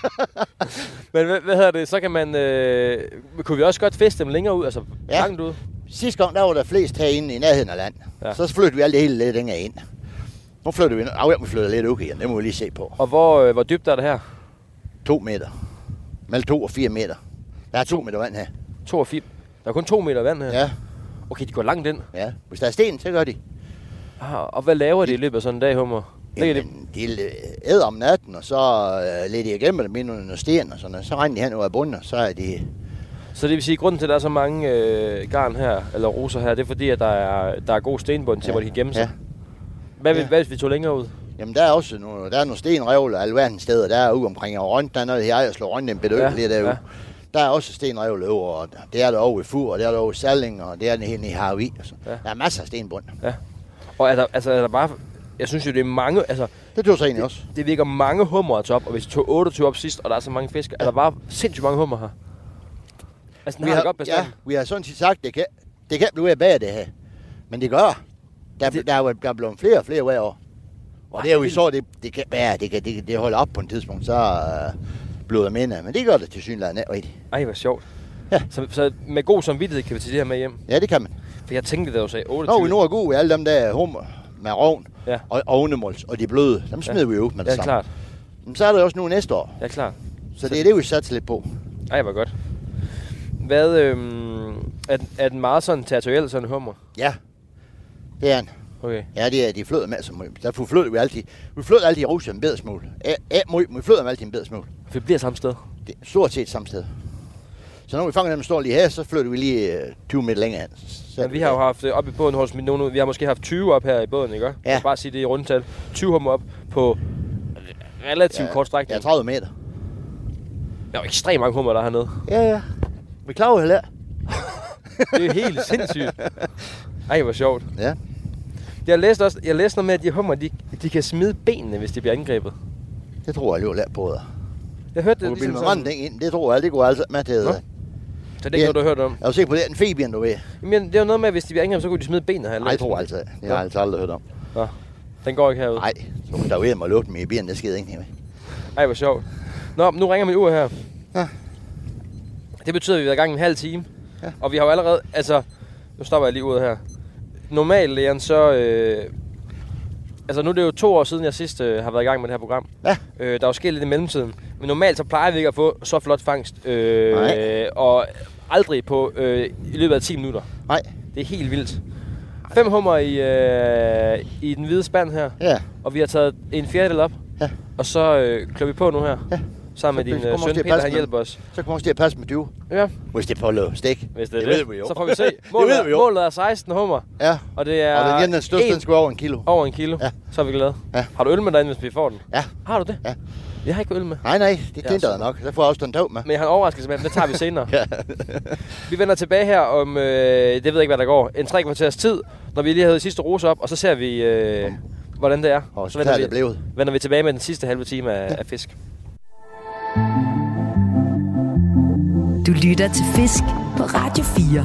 Men hvad, hvad hedder det, så kan man, øh, kunne vi også godt fiske dem længere ud, altså ja. langt ud? Sidste gang, der var der flest herinde i nærheden af land. Ja. Så flyttede vi alt det hele lidt længere ind. Nu flytter vi ind, og vi flytter lidt ud igen, det må vi lige se på. Og hvor, øh, hvor dybt er det her? To meter. Mellem to og fire meter. Der er to meter vand her. To og fire? Der er kun to meter vand her? Ja. Okay, de går langt ind? Ja, hvis der er sten, så gør de. Ah, og hvad laver de, de i løbet af sådan en dag, hummer? Jamen, de æder om natten, og så uh, lidt igennem dem ind under nogle sten og sådan noget. Så regner de hen over bunden, og så er de... Så det vil sige, at grunden til, at der er så mange øh, garn her, eller roser her, det er fordi, at der er, der er god stenbund til, ja. hvor de kan gemme sig? Ja. Hvad, ja. hvad hvis vi tog længere ud? Jamen, der er også nogle, der er nogle stenrevler og alverdens steder. Der er ude omkring Rønt, der er noget her, jeg slår Rønt en bedøl ja. lige derude. Ja. Der er også stenrevler over, og det er der over i Fur, og det er der over i Salling, og det er der helt i Harvi. Ja. Der er masser af stenbund. Ja. Og er der, altså, er der bare... Jeg synes jo, det er mange... Altså, det tog så egentlig også. Det virker mange hummer at op, og hvis vi tog otteogtyve op sidst, og der er så mange fisk, ja. er der bare sindssygt mange hummer her. Altså, den vi har, har godt bestand. Ja, vi har sådan set sagt, det kan, det kan blive bag det her. Men det gør. Der, det, der, er, der er blevet flere og flere hver år. Og ej, det er jo så, det, det kan bære, det, kan, det, det holder op på en tidspunkt, så uh, bliver der mindre. Men det gør det til synligheden ikke rigtigt. Ej, hvor sjovt. Ja. Så, så med god samvittighed kan vi tage det her med hjem? Ja, det kan man. For jeg tænkte, det var sagde otteogtyve. Nå, vi nu er gode i alle dem der hummer med rovn ja. og ovnemåls, og de bløde. Dem smider ja. vi jo med det ja, samme. Klart. Men så er der også nu næste år. Ja, klart. Så, så det er det, vi satser lidt på. Ej, hvor godt. Hvad, øhm, er, er den meget sådan territoriel, sådan en hummer? Ja, det er den. Okay. Ja, det er, de fløder med som derfor flytter vi altid. Vi flytter altid i roser en bedre smule. Ja, vi flytter dem altid en bedre smule. For det bliver samme sted? Det er stort set samme sted. Så når vi fanger dem, der står lige her, så flytter vi lige uh, tyve meter længere hen. Ja, vi har jo haft op i båden hos nogen, vi har måske haft tyve op her i båden, ikke? Ja. Jeg kan bare sige det i rundtal. tyve hummer op på relativt ja, kort strækning. Ja, tredive meter. Der er jo ekstremt mange hummer, der er hernede. Ja, ja. Vi klarer jo heller. Det er helt sindssygt. Ej, hvor sjovt. Ja. Jeg læste også, jeg læste noget med, at de hummer, de, de kan smide benene, hvis de bliver angrebet. Det tror jeg jo lært på dig. Jeg hørte det ligesom sådan. Ind. Det tror jeg, det går altså med til. Nå. Så det er ikke noget, du har hørt om? Jeg er sikker på, det er en febien, du ved. Men det er jo noget med, at hvis de bliver angrebet, så kunne de smide benene her. Nej, jeg tror altså. Det har jeg altså aldrig hørt om. Nå. Den går ikke herud? Nej, så må der jo hjem og lukke dem i bilen, det sker ikke med. Ej, hvor sjovt. Nå, nu ringer min ur her. Ja. Det betyder, at vi er i gang en halv time. Ja. Og vi har jo allerede, altså, nu stopper jeg lige uret her. Normalt, Leon, så... Øh, altså, nu er det jo to år siden, jeg sidst øh, har været i gang med det her program. Ja. Øh, der er jo sket lidt i mellemtiden. Men normalt, så plejer vi ikke at få så flot fangst. Øh, Nej. Og aldrig på øh, i løbet af ti minutter. Nej. Det er helt vildt. Fem hummer i, øh, i den hvide spand her. Ja. Og vi har taget en fjerdedel op. Ja. Og så øh, klør vi på nu her. Ja. Sammen med din øh, søn Peter, han hjælper os. Så kommer også til at passe med tyve. Ja. Hvis det er på løb stik. Hvis det er det, det, ved vi jo. Så får vi se. Målet, det ved vi jo. Målet er seksten hummer. Ja. Og det er... Og den, den største, en, den skal over en kilo. Over en kilo. Ja. Så er vi glade. Ja. Har du øl med derinde, hvis vi får den? Ja. Har du det? Ja. Jeg har ikke øl med. Nej, nej. Det tænker jeg nok. Der får jeg også den tog med. Men jeg har en overraskelse med, det tager vi senere. Ja. Vi vender tilbage her om, øh, det ved jeg ikke, hvad der går, en tre kvarters tid, når vi lige havde sidste rose op, og så ser vi, øh, hvordan det er. Og så vender vi, det blevet. vender vi tilbage med den sidste halve time af, ja. af fisk. Du lytter til Fisk på Radio fire.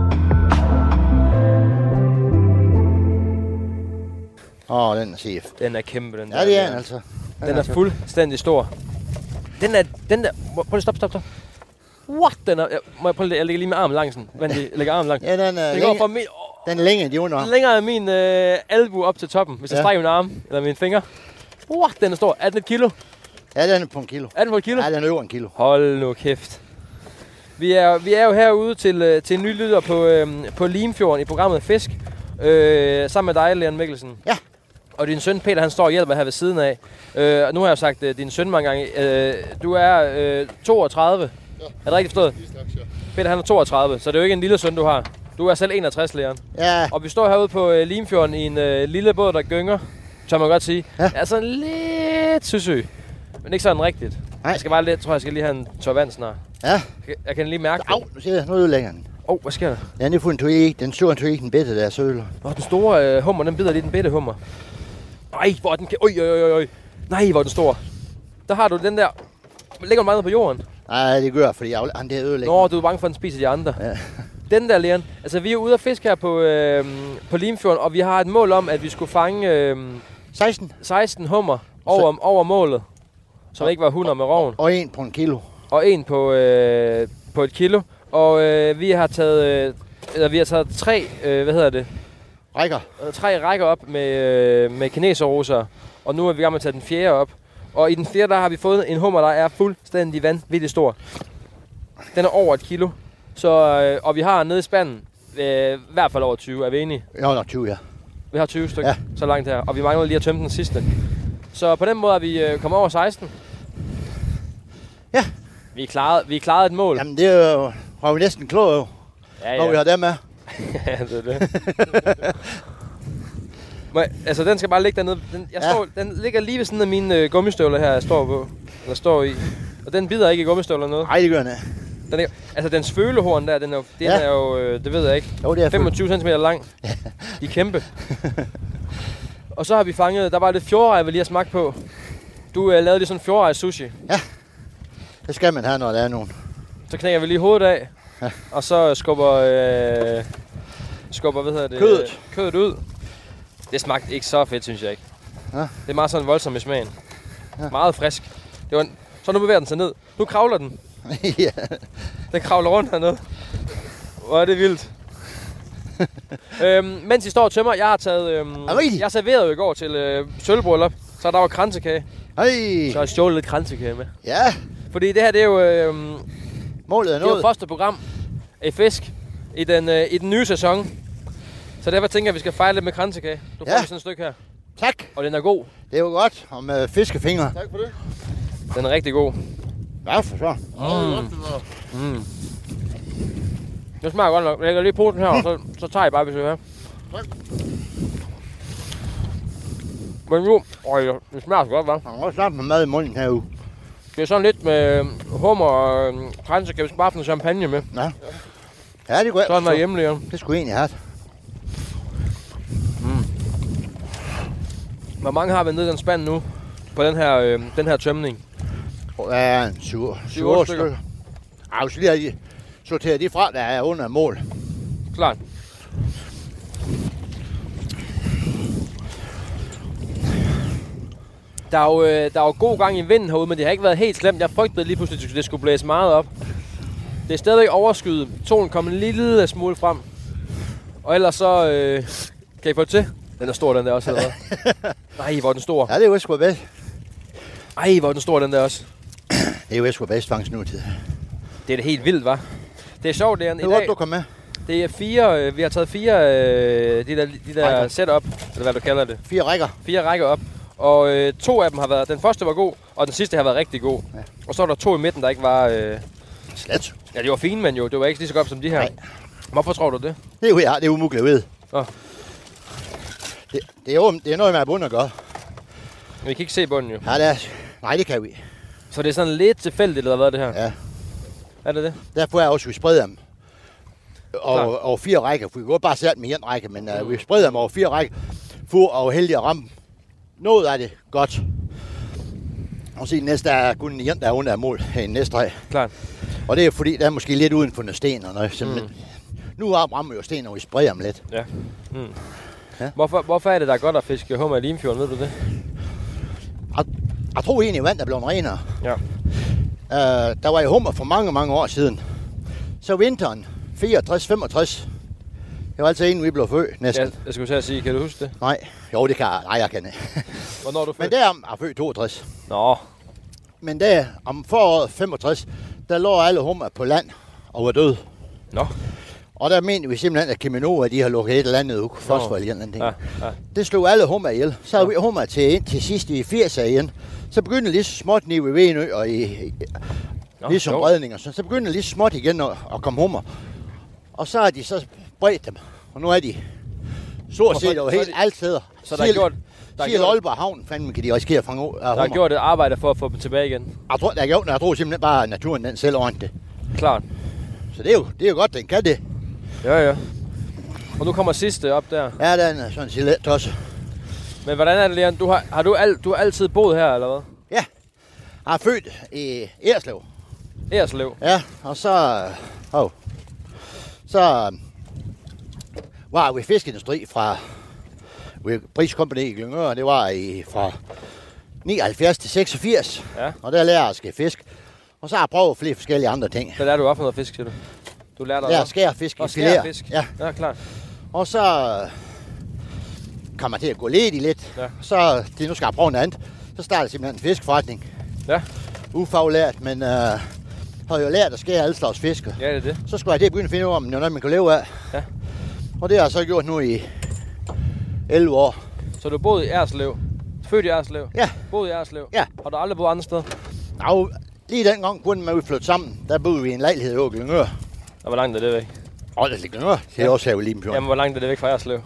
Åh, oh, den er chef. Den er kæmpe, den ja, der. Ja, det er den altså. Den, den er, er fuldstændig stor. Den er, den der, prøv lige, stop, stop, stop. What? Den er, jeg, må jeg prøve det, jeg lægger lige med armen langs den. Vent, jeg lægger armen langs. Ja, den er den længe, går fra min, oh, den er længere, de under. Længere af min øh, albu op til toppen, hvis ja. jeg strækker min arm, eller mine fingre. What? Den er stor. Er den et kilo? Ja, den er på en kilo. Er den på et kilo? Ja, den er over en kilo. Hold nu kæft. Vi er, vi er jo herude til, til en ny lytter på, øh, på Limfjorden i programmet Fisk. Øh, sammen med dig, Leon Mikkelsen. Ja. Og din søn Peter, han står og hjælper her ved siden af. Øh, nu har jeg sagt uh, din søn mange gange. Øh, du er øh, toogtredive. Ja. Er det rigtigt forstået? Straks, ja. Peter, han er toogtredive, så det er jo ikke en lille søn, du har. Du er selv enogtres, Leon. Ja. Og vi står herude på øh, Limfjorden i en øh, lille båd, der gynger. Tør man godt sige. Ja. Altså lidt søsø. Men ikke sådan rigtigt. Nej. Jeg skal bare lidt, tror jeg, jeg skal lige have en tør vand snart. Ja. Jeg, jeg kan lige mærke det. Au, nu ser jeg, nu ødelægger den. Åh, oh, hvad sker der? Ja, den er fundet ikke. Den store tog ikke den bedte der søler. Åh, den store øh, hummer, den bider lige den bedte hummer. Ej, hvor er den... Oj, oj, oj, oj. Nej, hvor er den stor. Der har du den der... Ligger den meget på jorden? Nej, det gør, fordi jeg, han der ødelægger. Nå, du er bange for, at den spiser de andre. Ja. Den der, Leon. Altså, vi er ude at fiske her på, øh, på Limfjorden, og vi har et mål om, at vi skulle fange øh, seksten. seksten hummer over, over målet. Som ikke var hundrede med roven. Og en på en kilo. Og en på, øh, på et kilo. Og øh, vi har taget... Øh, eller vi har taget tre... Øh, hvad hedder det? Rækker. Tre rækker op med, øh, med kineserroser, og nu er vi i gang med at tage den fjerde op. Og i den fjerde, der har vi fået en hummer, der er fuldstændig vanvittigt stor. Den er over et kilo. Så, øh, og vi har nede i spanden, øh, i hvert fald over tyve, er vi enige? Ja, nok tyve, ja. Vi har tyve stykker, ja. Så langt her, og vi mangler lige at tømme den sidste. Så på den måde er vi øh, kommet over seksten. Ja. Vi er klaret, vi er klaret et mål. Jamen, det er jo, har vi næsten klået jo, ja, ja. når vi har dem med. Ja, det er det. Men, altså, den skal bare ligge dernede. Den, jeg ja. står, den ligger lige ved sådan af mine øh, gummistøvler her, jeg står på. Eller står i. Og den bider ikke i gummistøvler noget. Nej, det gør den ikke. Den er, altså, dens følehorn der, den er jo, den ja. er jo øh, det ved jeg ikke, jo, det er femogtyve centimeter lang. Ja. De er kæmpe. Og så har vi fanget, der var lidt fjordrej, vi lige har smagt på. Du øh, lavede lige sådan en fjordrej sushi. Ja, det skal man have, når der er nogen. Så knækker vi lige hovedet af, ja. Og så skubber, øh, skubber hvad hedder det, kødet. kødet ud. Det smagte ikke så fedt, synes jeg ikke. Ja. Det er meget sådan voldsomt i smagen. Ja. Meget frisk. Det var en, så nu bevæger den sig ned. Nu kravler den. Ja. Den kravler rundt hernede. Hvor er det vildt. øhm, mens I står og tømmer, jeg har taget... Øhm, jeg serverede jo i går til øh, sølvbryllup, så der var kransekage. Hey. Så har jeg stjålet lidt kransekage med. Ja. Fordi det her, det er jo... Øh, Målet er noget. Det er jo første program af Fisk i den, øh, i den nye sæson. Så derfor tænker jeg, at vi skal fejre lidt med kransekage. Du får ja. sådan et stykke her. Tak. Og den er god. Det er jo godt, og med fiskefingre. Tak for det. Den er rigtig god. Hvad for så? Mm. Mm. Det smager godt nok. Jeg lægger lige på den her, og så, så tager jeg bare, hvis jeg vil have. Tak. Men nu, øj, det smager så godt, hva'? Man kan også snakke med mad i munden herude. Det er sådan lidt med hummer og øh, kransekage. Vi skal bare have noget champagne med. Ja. Ja, det går jeg. Sådan er hjemme, Leon. Det skulle egentlig have. Mm. Hvor mange har vi nede i den spand nu? På den her, øh, den her tømning? Ja, en syv, syv stykker. stykker. Ej, hvis lige har sorteret de fra, der er under mål. Klart. Der er, jo, øh, der er jo god gang i vinden herude, men det har ikke været helt slemt. Jeg frygtede lige pludselig, at det skulle blæse meget op. Det er stadigvæk overskyet. Solen kommer en lille smule frem. Og ellers så... Øh, kan I få det til? Den er stor, den der også, eller hvad? Nej, hvor er den stor. Ja, det er jo sgu bedst. Ej, hvor er den stor, den der også. Det er jo sgu bedst fangst nu til. Det er det helt vildt, hva'? Det er sjovt, det er en i dag. Det er godt, du kom med. Det er fire, øh, vi har taget fire, øh, de der, de der setup, eller hvad du kalder det. Fire rækker. Fire rækker op. Og øh, to af dem har været, den første var god, og den sidste har været rigtig god. Ja. Og så var der to i midten, der ikke var... Øh, Slet. Ja, det var fine, men jo, det var ikke lige så godt som de her. Nej. Hvorfor tror du det? Det er jo ja, det er umuligt at vide. Oh. Det, det, er jo, det er noget med at bunden at gøre. Men vi kan ikke se bunden jo. Ja, det er, nej, det kan vi. Så det er sådan lidt tilfældigt, eller hvad det her? Ja. Er det det? Derfor er jeg også, at vi spreder dem over, over fire rækker. For vi kan godt bare sætte dem i en række, men uh, vi spreder dem over fire rækker. For at heldige at ramme noget af det godt. Og så næste er kun en, der er under af mål i næste række. Klart. Og det er fordi, der er måske lidt uden for noget sten og noget. Mm. Nu rammer jo sten, og vi spreder dem lidt. Ja. Mm. Ja. Hvorfor, hvorfor er det, der er godt at fiske hummer i Limfjorden, ved du det? Jeg, jeg tror egentlig, at vandet er blevet renere. Ja. Uh, der var jo hummer for mange, mange år siden. Så vinteren fireogtres femogtres. Det var altså inden vi blev født, næsten. Ja, jeg skulle til at sige, kan du huske det? Nej, jo det kan jeg. Nej, jeg kan ikke. Hvornår er du født? Men der er jeg født toogtres. Nå. Men der om foråret femogtres, der lå alle hummer på land og var døde. Nå. Og der mente vi simpelthen, at Cheminova, de har lukket et eller andet ud. Fosfor eller en eller anden ting. Ja, ja. Det slog alle hummer ihjel. Så havde vi hummer til ind til sidst i firserne igen. Så begyndte det lige så småt i Venø og i, i Nå, ligesom jo. Bredning og så. Så begyndte det lige så småt igen at, at komme hummer. Og så har de så bredt dem. Og nu er de stort set over helt alle steder. Så der er gjort... Der er Siger gjort, Aalborg Havn, fandme kan de risikere at fange ud af der er hummer. gjort et arbejde for at få dem tilbage igen. Jeg tror, der er gjort, jeg tror simpelthen bare, at naturen den selv ordentligt det. Klart. Så det er jo, det er jo godt, den kan det. Ja, ja. Og nu kommer sidste op der. Ja, den er sådan set let tosse. Men hvordan er det, Leon? Du har, har du, al, du har altid boet her, eller hvad? Ja, jeg er født i Erslev. Erslev. Ja, og så... Oh, så var vi fiskeindustri fra Bris Company i Glyngøre. Det var i fra nioghalvfjerds til seksogfirs. Ja. Og der lærer jeg at skære fisk. Og så har jeg prøvet flere forskellige andre ting. Hvad er du op for noget fisk, siger du? Du lærte dig Lærer hvad? at skære fisk Og i skære filéer. fisk. Ja. Ja, klart. Og så kom jeg til at gå lidt i lidt. Ja. Så det nu skal jeg prøve noget andet. Så startede jeg simpelthen en fiskforretning. Ja. Ufaglært, men øh, havde jo lært at skære alle slags fisk. Ja, det er det. Så skulle jeg til at begynde at finde ud af, om det var noget, man kunne leve af. Ja. Og det har jeg så gjort nu i elleve år. Så du boede i Erslev? Født i Erslev? Ja. Boede i Erslev? Ja. Har du aldrig boet andre steder? Og lige dengang, kun med at vi flyttede sammen, der boede vi i en lejlighed i Åglyngør. Og hvor langt er det væk? Og det er Glyngør. Det er også her i Limfjorden. Jamen, hvor langt er det væk fra Erslev?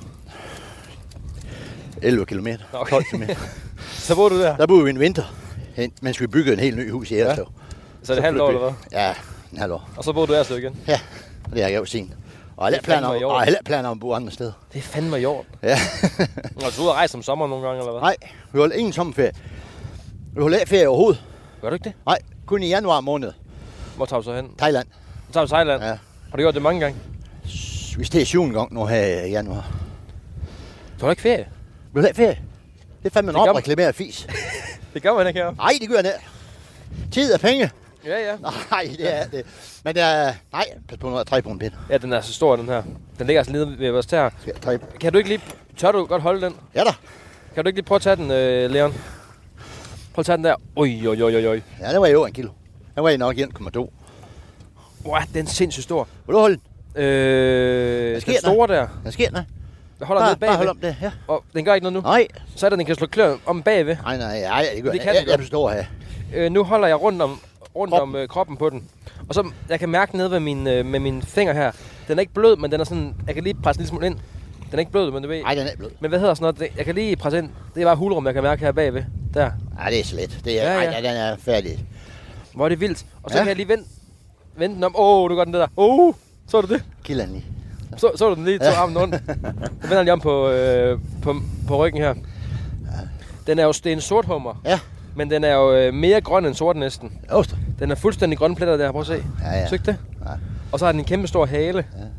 elleve kilometer. Okay. tolv kilometer. Så boede du der? Der boede vi en vinter, mens vi byggede en helt ny hus i Erslev. Ja. Så er det halvt år, eller hvad? Ja, en halv år. Og så boede du i Erslev igen? Ja, og det har jeg jo sent. Og jeg Det er planer, fandme i om, orden. og jeg planer om at bo andre steder. Det er fandme i orden. Ja. Og du er ude at rejse om sommeren nogle gange, eller hvad? Nej, vi holder ingen sommerferie. Vi holder ikke ferie overhovedet. Gør du ikke det? Nej, kun i januar måned. Hvor tager du så hen? Thailand. Så tager du til Thailand? Ja. Har du gjort det mange gange? Vi steg syvende gang nu her i januar. Du har ikke ferie? Vi holder ikke ferie. Det er fandme en Det gør- opreklameret fis. Det gør man ikke her. Nej, det gør jeg ikke. Tid er penge. Ja, ja. Nej, det er det. Men det er... Nej, pas på, nu er tre på en pind. Ja, den er så stor, den her. Den ligger altså nede ved vores tær. Skal jeg tre? Kan du ikke lige... Tør du godt holde den? Ja da. Kan du ikke lige prøve at tage den, øh, Leon? Prøv at tage den der. Oj, oj, oj, oj, oj. Ja, det var jo en kilo. Den var i nok en komma to. Wow, den er sindssygt stor. Vil du holde den? Øh, Hvad sker den store der. Der sker noget. Jeg holder Bare, den ned bare hold bagved. om det, ja. Og den gør ikke noget nu. Nej. Så er der, den kan slå klør om bagved. Nej, nej, nej, det gør Det det kan jeg. den Jeg, jeg godt. forstår her. Øh, nu holder jeg rundt om, rundt Kroppen. om øh, kroppen på den. Og så, jeg kan mærke nede ved min, øh, med mine fingre her. Den er ikke blød, men den er sådan... Jeg kan lige presse en lille smule ind. Den er ikke blød, men du ved... Nej, den er blød. Men hvad hedder sådan noget? Det- Jeg kan lige presse ind. Det er bare hulrum, jeg kan mærke her bagved. Der. Nej, det er slet. Det er, Ja, ja, ja. ja. Nej, den er færdig. Hvor er det vildt. Og så Ja. kan jeg lige vende, vende den om. Åh, oh, du gør den det der. Åh, oh, så du det? Kilder den lige. Så, så du den lige to armen rundt. Så vender den lige om på, øh, på, på ryggen her. Den er jo det er en sort hummer. Ja. Men den er jo øh, mere grøn end sort næsten. Oster. Den er fuldstændig grønne pletter der. Prøv at se. Ja, ja. Så ikke det? Ja. Og så har den en kæmpe stor hale. Den,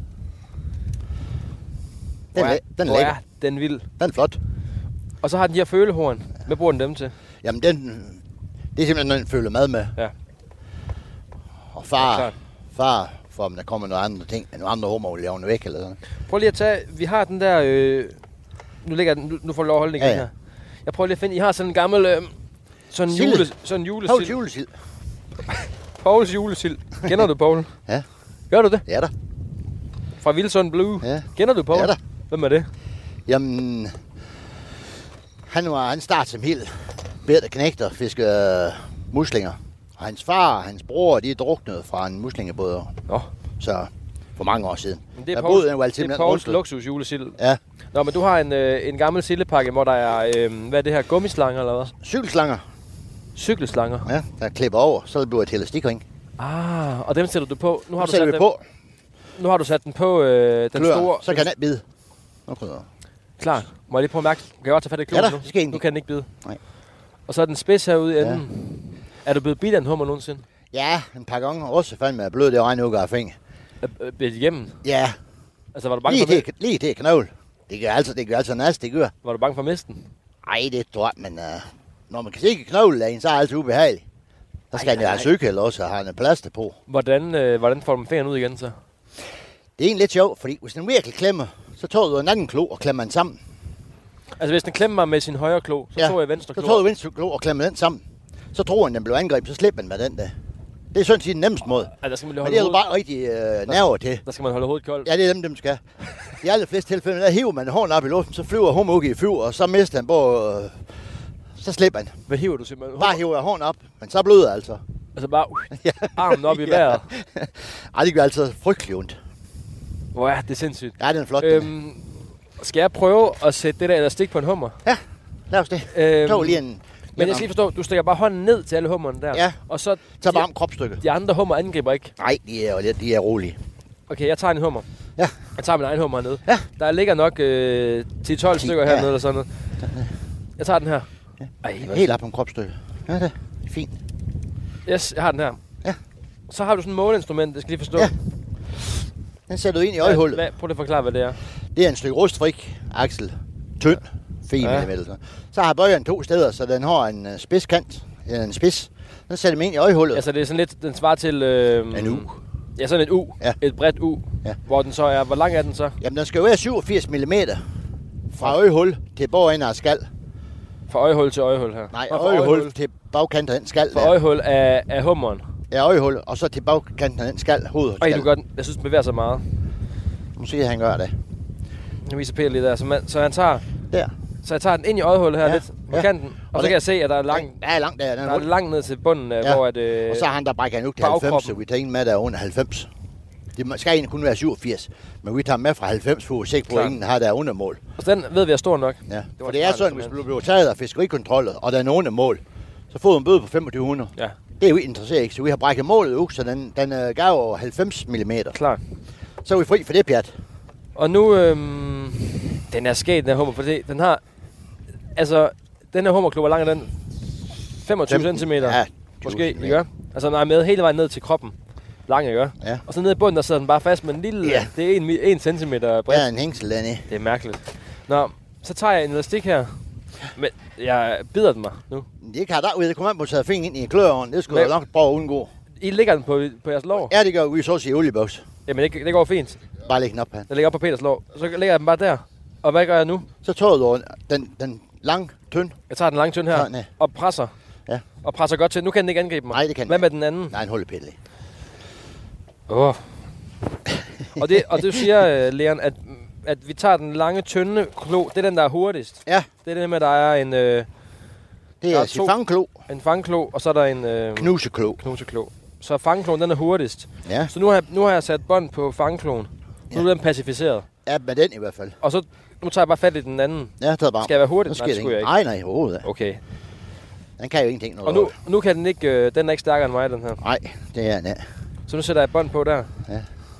Hvor er, er, den er hvor lækker. er den vild. Den er flot. Og så har den de her følehorn. Hvad bruger den dem til? Jamen, den, det er simpelthen noget, den føler mad med. Ja. Og Ja, far, klart. far, for om der kommer nogle andre ting, nogle andre hummer, vil lave væk eller sådan. Prøv lige at tage... Vi har den der... Øh, nu, ligger den, nu, nu får du lov at holde den igen Ja, ja. her. Jeg prøver lige at finde... I har sådan en gammel... Øh, sådan en Silde. jule, sådan en Hold julesild. julesild. Pauls julesild. Kender du Paul? Ja. Gør du det? Ja da. Fra Wilson Blue. Ja. Kender du Paul? Ja da. Hvem er det? Jamen, han var en start som helt bedre knægter og fiskede øh, muslinger. Og hans far og hans bror, de er druknet fra en muslingebåd. Nå. Så for mange år siden. Men det er Der Pauls, boede jeg jo altid det er med Pauls rundt. luksus julesild. Ja, Nå, men du har en, øh, en gammel sildepakke, hvor der er... Øh, hvad er det her? Gummislanger eller hvad? cykelslanger, Cykelslanger. ja, der klipper over, så bliver det et elastikring. Ah, og dem sætter du på. Nu har Nu du sætter sat vi dem, på, Nu har du sat den på øh, den klør, store... så kan den ikke bide. Nu prøver jeg. Klar. Må jeg lige prøve at mærke? Kan jeg godt tage fat i Ja kloen da, nu? det skal egentlig. Nu kan den ikke bide. Nej. Og så er den spids herude i Ja. enden. Er du blevet bidt af en hummer nogensinde? Ja, en par gange også fandme er blød, det regner ud af fingre. Blevet igennem? Ja. Altså, var du bange lige for til, lige til knogle. Det gør altså, det gør altså næst, det gør. Var du bange for at miste den? Ej, det tror jeg, men uh, når man kan se knoglen, så er det altid ubehageligt. Så skal han jo have cykel eller også have en plaster på. Hvordan, øh, hvordan får man fingeren ud igen så? Det er egentlig lidt sjovt, fordi hvis den virkelig klemmer, så tager du en anden klo og klemmer den sammen. Altså hvis den klemmer med sin højre klo, så ja. tog jeg venstre klo. Så tager du venstre klo og klemmer den sammen. Så tror han, den blev angrebet, så slipper den med den der. Det er sådan set den nemmeste måde. Ja, der skal man Men det er jo bare rigtig øh, nerver til. Der skal man holde hovedet koldt. Ja, det er dem, dem skal. I alle fleste tilfælde, der hiver man hånden op i luften, så flyver hummer i flyver, og så mister han både... Øh, så slipper han. Hvad hiver du simpelthen? Bare hiver jeg hånden op, men så bløder altså. Altså bare uh, ja. Armen op i vejret? Ej, det gør altid frygtelig ondt. Hvor er det sindssygt. Ja, den er flot. Øhm, skal jeg prøve at sætte det der elastik på en hummer? Ja, lad os det. Øhm, Tog lige en... Men jeg skal lige forstå, du stikker bare hånden ned til alle hummerne der. Ja, og så tag bare om kropstykket. De andre hummer angriber ikke? Nej, de er jo lidt, de er rolige. Okay, jeg tager en hummer. Ja. Jeg tager min egen hummer hernede. Ja. Der ligger nok øh, ti tolv stykker hernede ja. eller sådan noget. Jeg tager den her. Ja. Ej, helt op om kropstykket. Ja, det er fint. Yes, jeg har den her. Ja. Så har du sådan et måleinstrument, det skal lige forstå. Ja. Den sætter du ind i øjehullet. Hvad, prøv lige at forklare, hvad det er. Det er en stykke rustfrik aksel. Tynd. fire Ja. millimeter. Så har bøjeren to steder, så den har en spidskant. En spids. Den sætter man ind i øjehullet. Altså det er sådan lidt, den svarer til... Øh, en U. Ja, sådan et U. Ja. Et bredt U. Ja. Hvor den så er... Hvor lang er den så? Jamen, den skal jo være syvogfirs millimeter. Fra øjehul til bordenden af skal. Fra øjehul til øjehul her? Nej, fra øjehul, øjehul til bagkanten af den skal. Fra øjehul af, af hummeren? Ja, øjehul, og så til bagkanten af den skal, hovedet. Ej, du gør den. Jeg synes, den bevæger sig meget. Måske han gør det. Jeg viser Peter lige der. Så, man, så han tager... Der. Så jeg tager den ind i øjehullet her ja. lidt på ja. kanten. Og, og så det, kan jeg se, at der er langt... Ja, langt der. Den der er langt ned til bunden, ja. hvor at... Øh, og så har han der brækker han ud til halvfems, så vi tager en med der under halvfems. Det skal egentlig kun være syvogfirs, men vi tager med fra halvfems for at sikre på, at ingen har der undermål. Og den ved vi er stor nok. Ja, for det, det er sådan, hvis du bliver taget af fiskerikontrollet, og der er under mål, så får du en bøde på femogtyve hundrede. Ja. Det er jo ikke interesseret, så vi har brækket målet ud, så den, den øh, gav over halvfems millimeter. Klart. Så er vi fri for det, pjat. Og nu, øhm, den er skæt, den her hummer, fordi den har, altså, den her hummerklo, hvor lang er den? femogtyve centimeter, ja, måske, ikke? Altså, den er med hele vejen ned til kroppen. Lang, ikke? Ja. Og så nede i bunden, der sidder den bare fast med en lille, ja. det er en, en centimeter bredt. Ja, en hængsel dernede. Det er mærkeligt. Nå, så tager jeg en elastik her. Men jeg bider den mig nu. Det kan jeg da, det kommer an på at tage fingeren ind i kløeren. Det skulle jeg nok prøve at undgå. I ligger den på, på jeres lår? Ja, det gør vi så også i olieboks. Jamen, det, det går fint. Bare læg den op her. Den ligger op på Peters lår. Så lægger jeg den bare der. Og hvad gør jeg nu? Så tager du den, den lange, tynd. Jeg tager den lange tynd her. Ja, og presser. Ja. Og presser godt til. Nu kan den ikke angribe mig. Nej, det kan Hvad med den anden? Nej, en hullepille. Åh. Oh. og, det, og det siger, uh, Leon, at, at vi tager den lange, tynde klo. Det er den, der er hurtigst. Ja. Det er det med, at der er en... Uh, det er en fangklo. En fangklo, og så er der en... Uh, knuseklo. Knuseklo. Så fangkloen, den er hurtigst. Ja. Så nu har jeg, nu har jeg sat bånd på fangkloen. Nu ja. er den pacificeret. Ja, med den i hvert fald. Og så... Nu tager jeg bare fat i den anden. Ja, tager bare. Skal jeg være hurtig? Nej, det skulle jeg ikke. Nej, nej, overhovedet. Okay. Den kan jo ingenting noget. Og nu, nu kan den ikke... Øh, den er ikke stærkere end mig, den her. Nej, det er den ikke. Så nu sætter jeg bånd på der. Ja.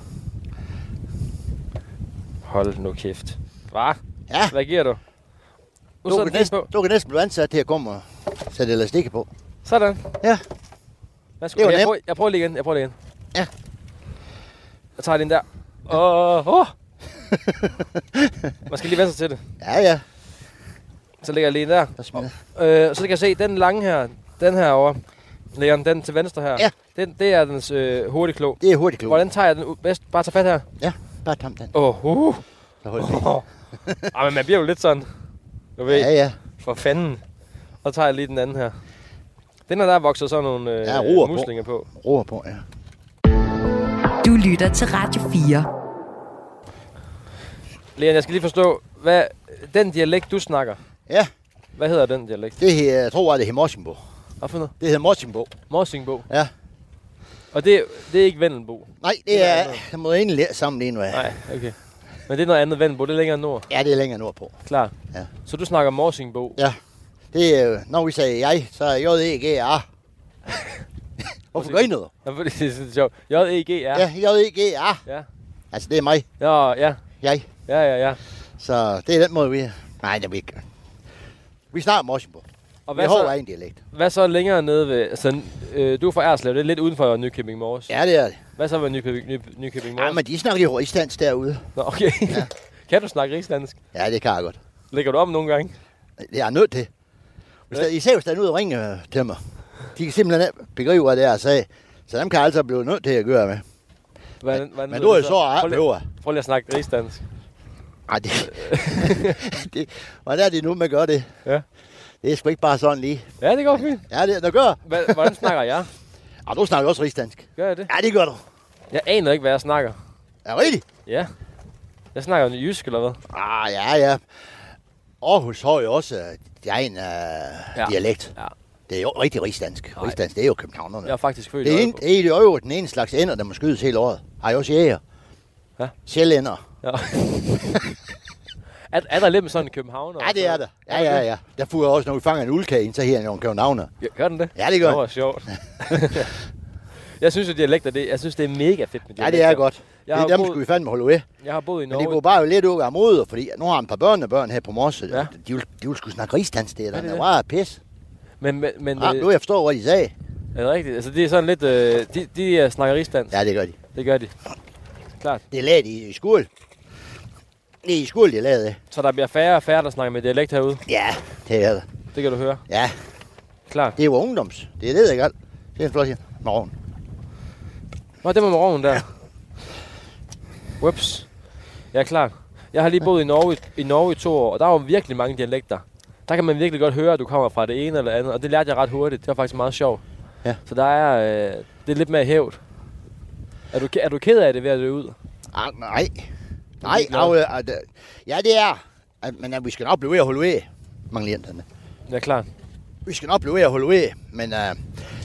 Hold nu kæft. Hvad? Ja. Hvad giver du? Nu du, kan næsten, på. du kan næsten blive ansat til at komme og sætte elastikker på. Sådan. Ja. Værsgo. Jeg prøver, jeg prøver lige igen. Jeg prøver lige igen. Ja. Jeg tager den der. Åh. Oh, oh. Man skal lige venstre til det. Ja, ja. Så lægger jeg lige der. Og, øh, så kan jeg se, den lange her, den her over, Leon, den til venstre her. Ja. Den, det er dens øh, hurtigklo. Det er hurtigklo. Hvordan tager jeg den bedst? Bare tage fat her. Ja, bare tam den. Åh, oh, uh. Så hold det. Oh. Ej, men man bliver jo lidt sådan. Du ved. Ja, ja. For fanden. Og så tager jeg lige den anden her. Den her, der vokser sådan nogle øh, ja, muslinger på. på. Roer på, ja. Du lytter til Radio fire. Leon, jeg skal lige forstå, hvad den dialekt, du snakker. Ja. Hvad hedder den dialekt? Det her, jeg tror, det hedder Morsingbo. Hvad for noget? Det hedder Morsingbo. Morsingbo? Ja. Og det, det er ikke Vendelbo? Nej, det, det er, er jeg må egentlig lære sammen lige nu. Ja. Nej, okay. Men det er noget andet Vendelbo, det er længere nord? Ja, det er længere nordpå. Klar. Ja. Så du snakker Morsingbo? Ja. Det er, når vi siger jeg, så er J E G R. Hvorfor griner du? Ja, fordi det er så sjovt. J E G R? Ja, J E G R. Ja. Altså, det er mig. Ja, ja. Jeg. Ja, ja, ja. Så det er den måde, vi... Nej, det er vi ikke. Vi snakker Morsingbo. Og vi hvad har så, egen dialekt. hvad så længere nede ved... Altså, øh, du er fra Erslev, det er lidt uden for Nykøbing Mors. Ja, det er det. Hvad så med Nykøbing, Ny, Nykøbing Mors? Ja, men de snakker jo rigsdansk derude. Nå, okay. Ja. Kan du snakke rigsdansk? Ja, det kan jeg godt. Lægger du om nogle gange? Det er jeg nødt til. Hvis der, især hvis der er noget at ringe til mig. De kan simpelthen ikke begribe, hvad det er, jeg sagde. Så dem kan jeg altså blive nødt til at gøre med. Hvordan, hvordan men du er jo så ret prøv, behøver. prøv lige at snakke rigsdansk. Ej, det, det... Hvordan er det nu, man gør det? Ja. Det er sgu ikke bare sådan lige. Ja, det går fint. Ja, det, det gør. Hva, hvordan snakker jeg? Og du snakker også rigsdansk. Gør jeg det? Ja, det gør du. Jeg aner ikke, hvad jeg snakker. Er det rigtigt? Ja. Jeg snakker jo jysk, eller hvad? Ah, ja, ja. Aarhus har jo også uh, egen uh, Ja. dialekt. Ja. Det er jo rigtig rigsdansk. Nej. Rigsdansk, det er jo københavnerne. Jeg er faktisk født Det i er, en, Aalborg. det er jo den ene slags ender, der må skydes hele året. Har jeg også jæger. Ja. Sjællænder. Ja. er, er der lidt med sådan en københavner? Ja, det er der. Ja, ja, ja. Der får jeg også, når vi fanger en uldkage ind, så her nogle københavner. Ja, gør den det? Ja, det gør Det den. var sjovt. Jeg synes jo, dialekter, det, jeg synes, det er mega fedt med dialekter. Ja, det er godt. Jeg Det har er dem, boet- skulle vi fandme holde ved. Jeg har boet i Men det Norge. går bare jo lidt ud af modet, fordi nu har jeg et par børnebørn her på Mors. Ja. Ja. De, vil, de vil sgu snakke rigsdansk, det er Ja, det der. er Det det. var pis. Men, men, men Ja, øh, nu jeg forstår, hvad de sagde. er det rigtigt? Altså, det er sådan lidt... Øh, de, de øh, snakker rigsdansk. Ja, det gør de. Det gør de. Klart. Det er lavet i, i skole. Det er i skole, de er lavet det. Så der bliver færre og færre, der snakker med dialekt herude. Ja, det er det. Det kan du høre. Ja, Klart. det er jo ungdoms. Det er det, jeg galt. Det er en flot her. Morgen. Nå, det var med roven der. Whoops. Ja, klart. Jeg har lige boet i Norge, i Norge i to år, og der var virkelig mange dialekter. Der kan man virkelig godt høre, at du kommer fra det ene eller andet, og det lærte jeg ret hurtigt. Det var faktisk meget sjovt. Ja. Så der er, øh, det er lidt mere hævd. Er du, er du ked af det ved at dø ud? Ah, nej. Nej, ligeglad. af, øh, at, øh, ja, det er. At, men at vi skal nok blive ved at holde ved, mange klienterne. Ja, klart. Vi skal nok blive ved at holde ved, men, uh,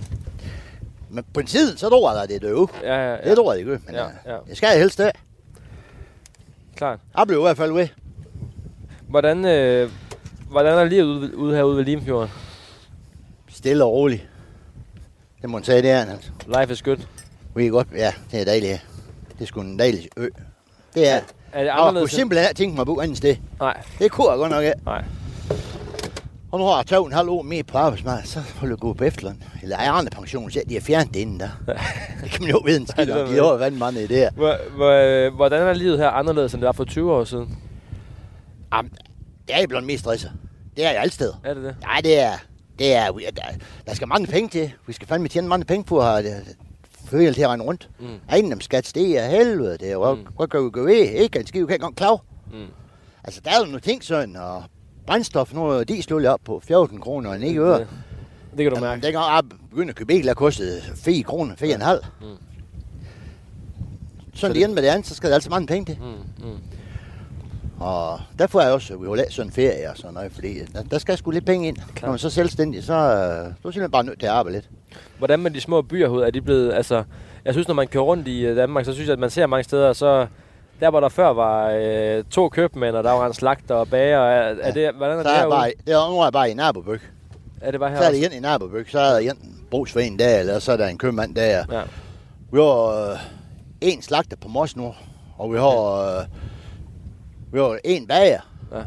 men på en tid, så tror jeg, at det er døve. Ja, ja, ja. Det tror jeg, det gør. Men Ja, ja, ja. ja. det skal jeg helst det. Klart. Jeg bliver i hvert fald ved. Hvordan, øh, hvordan er livet ude, ude herude ved Limfjorden? Stille og roligt. Det må man sige, det er altså. Life is good. Vi er godt, ja, det er dejligt her. Det er sgu en dejlig ø. Det er. Er det Og jeg kunne anderledes? simpelthen ikke tænke mig at bo andet sted. Nej, Det kunne jeg godt nok ikke. nej. Og nu har jeg taget en halv år mere på arbejdsmarkedet, så holder jeg gå på efterløn. Eller ejerne pension, så de har fjernet det inden der. Det kan man jo vide en skid Ja, det om. er De har vandt mange idéer. Hvor, hvor, hvordan er livet her anderledes, end det var for tyve år siden? Jamen, det er jo blevet mest stresset. Det er jo alle steder. Er det det? Nej, det er... Det er der, der skal mange penge til. Vi skal fandme tjene mange penge på at have føle til at rende rundt. Mm. Ejendomsskat, det er helvede. Det er jo, Mm. hvad kan vi gå ved? Ikke? Det skal vi ikke engang klare. Mm. Altså, der er jo nogle ting sådan, og brændstof, nu er diesel op på fjorten kroner og ni øre. Det, det kan du Jamen, mærke. dengang jeg begyndte at købe bil, der kostede fire kroner, fire og en halv. Mm. Sådan Så det ene med det andet, så skal der altså mange penge til. Mm. Mm. Og der får jeg også, vi holder sådan en ferie og sådan noget, fordi der, der skal sgu lidt penge ind. Klart. Når man så er selvstændig, så, øh, så er du simpelthen bare nødt til at arbejde lidt. Hvordan med de små byer herude, er de blevet, altså, jeg synes, når man kører rundt i øh, Danmark, så synes jeg, at man ser mange steder, så der, hvor der før var øh, to købmænd, og der var en slagter og bager, er, er Ja. det, hvordan er Så det er jeg herude? bare, det er, nu er jeg bare i Nabobyg. Er det bare her Så er det også? igen i Nabobyg, så er der igen en brugsforening der, eller så er der en købmand der. Ja. Vi har øh, en slagter på Mos nu, og vi har, øh, vi har en bager. Ja.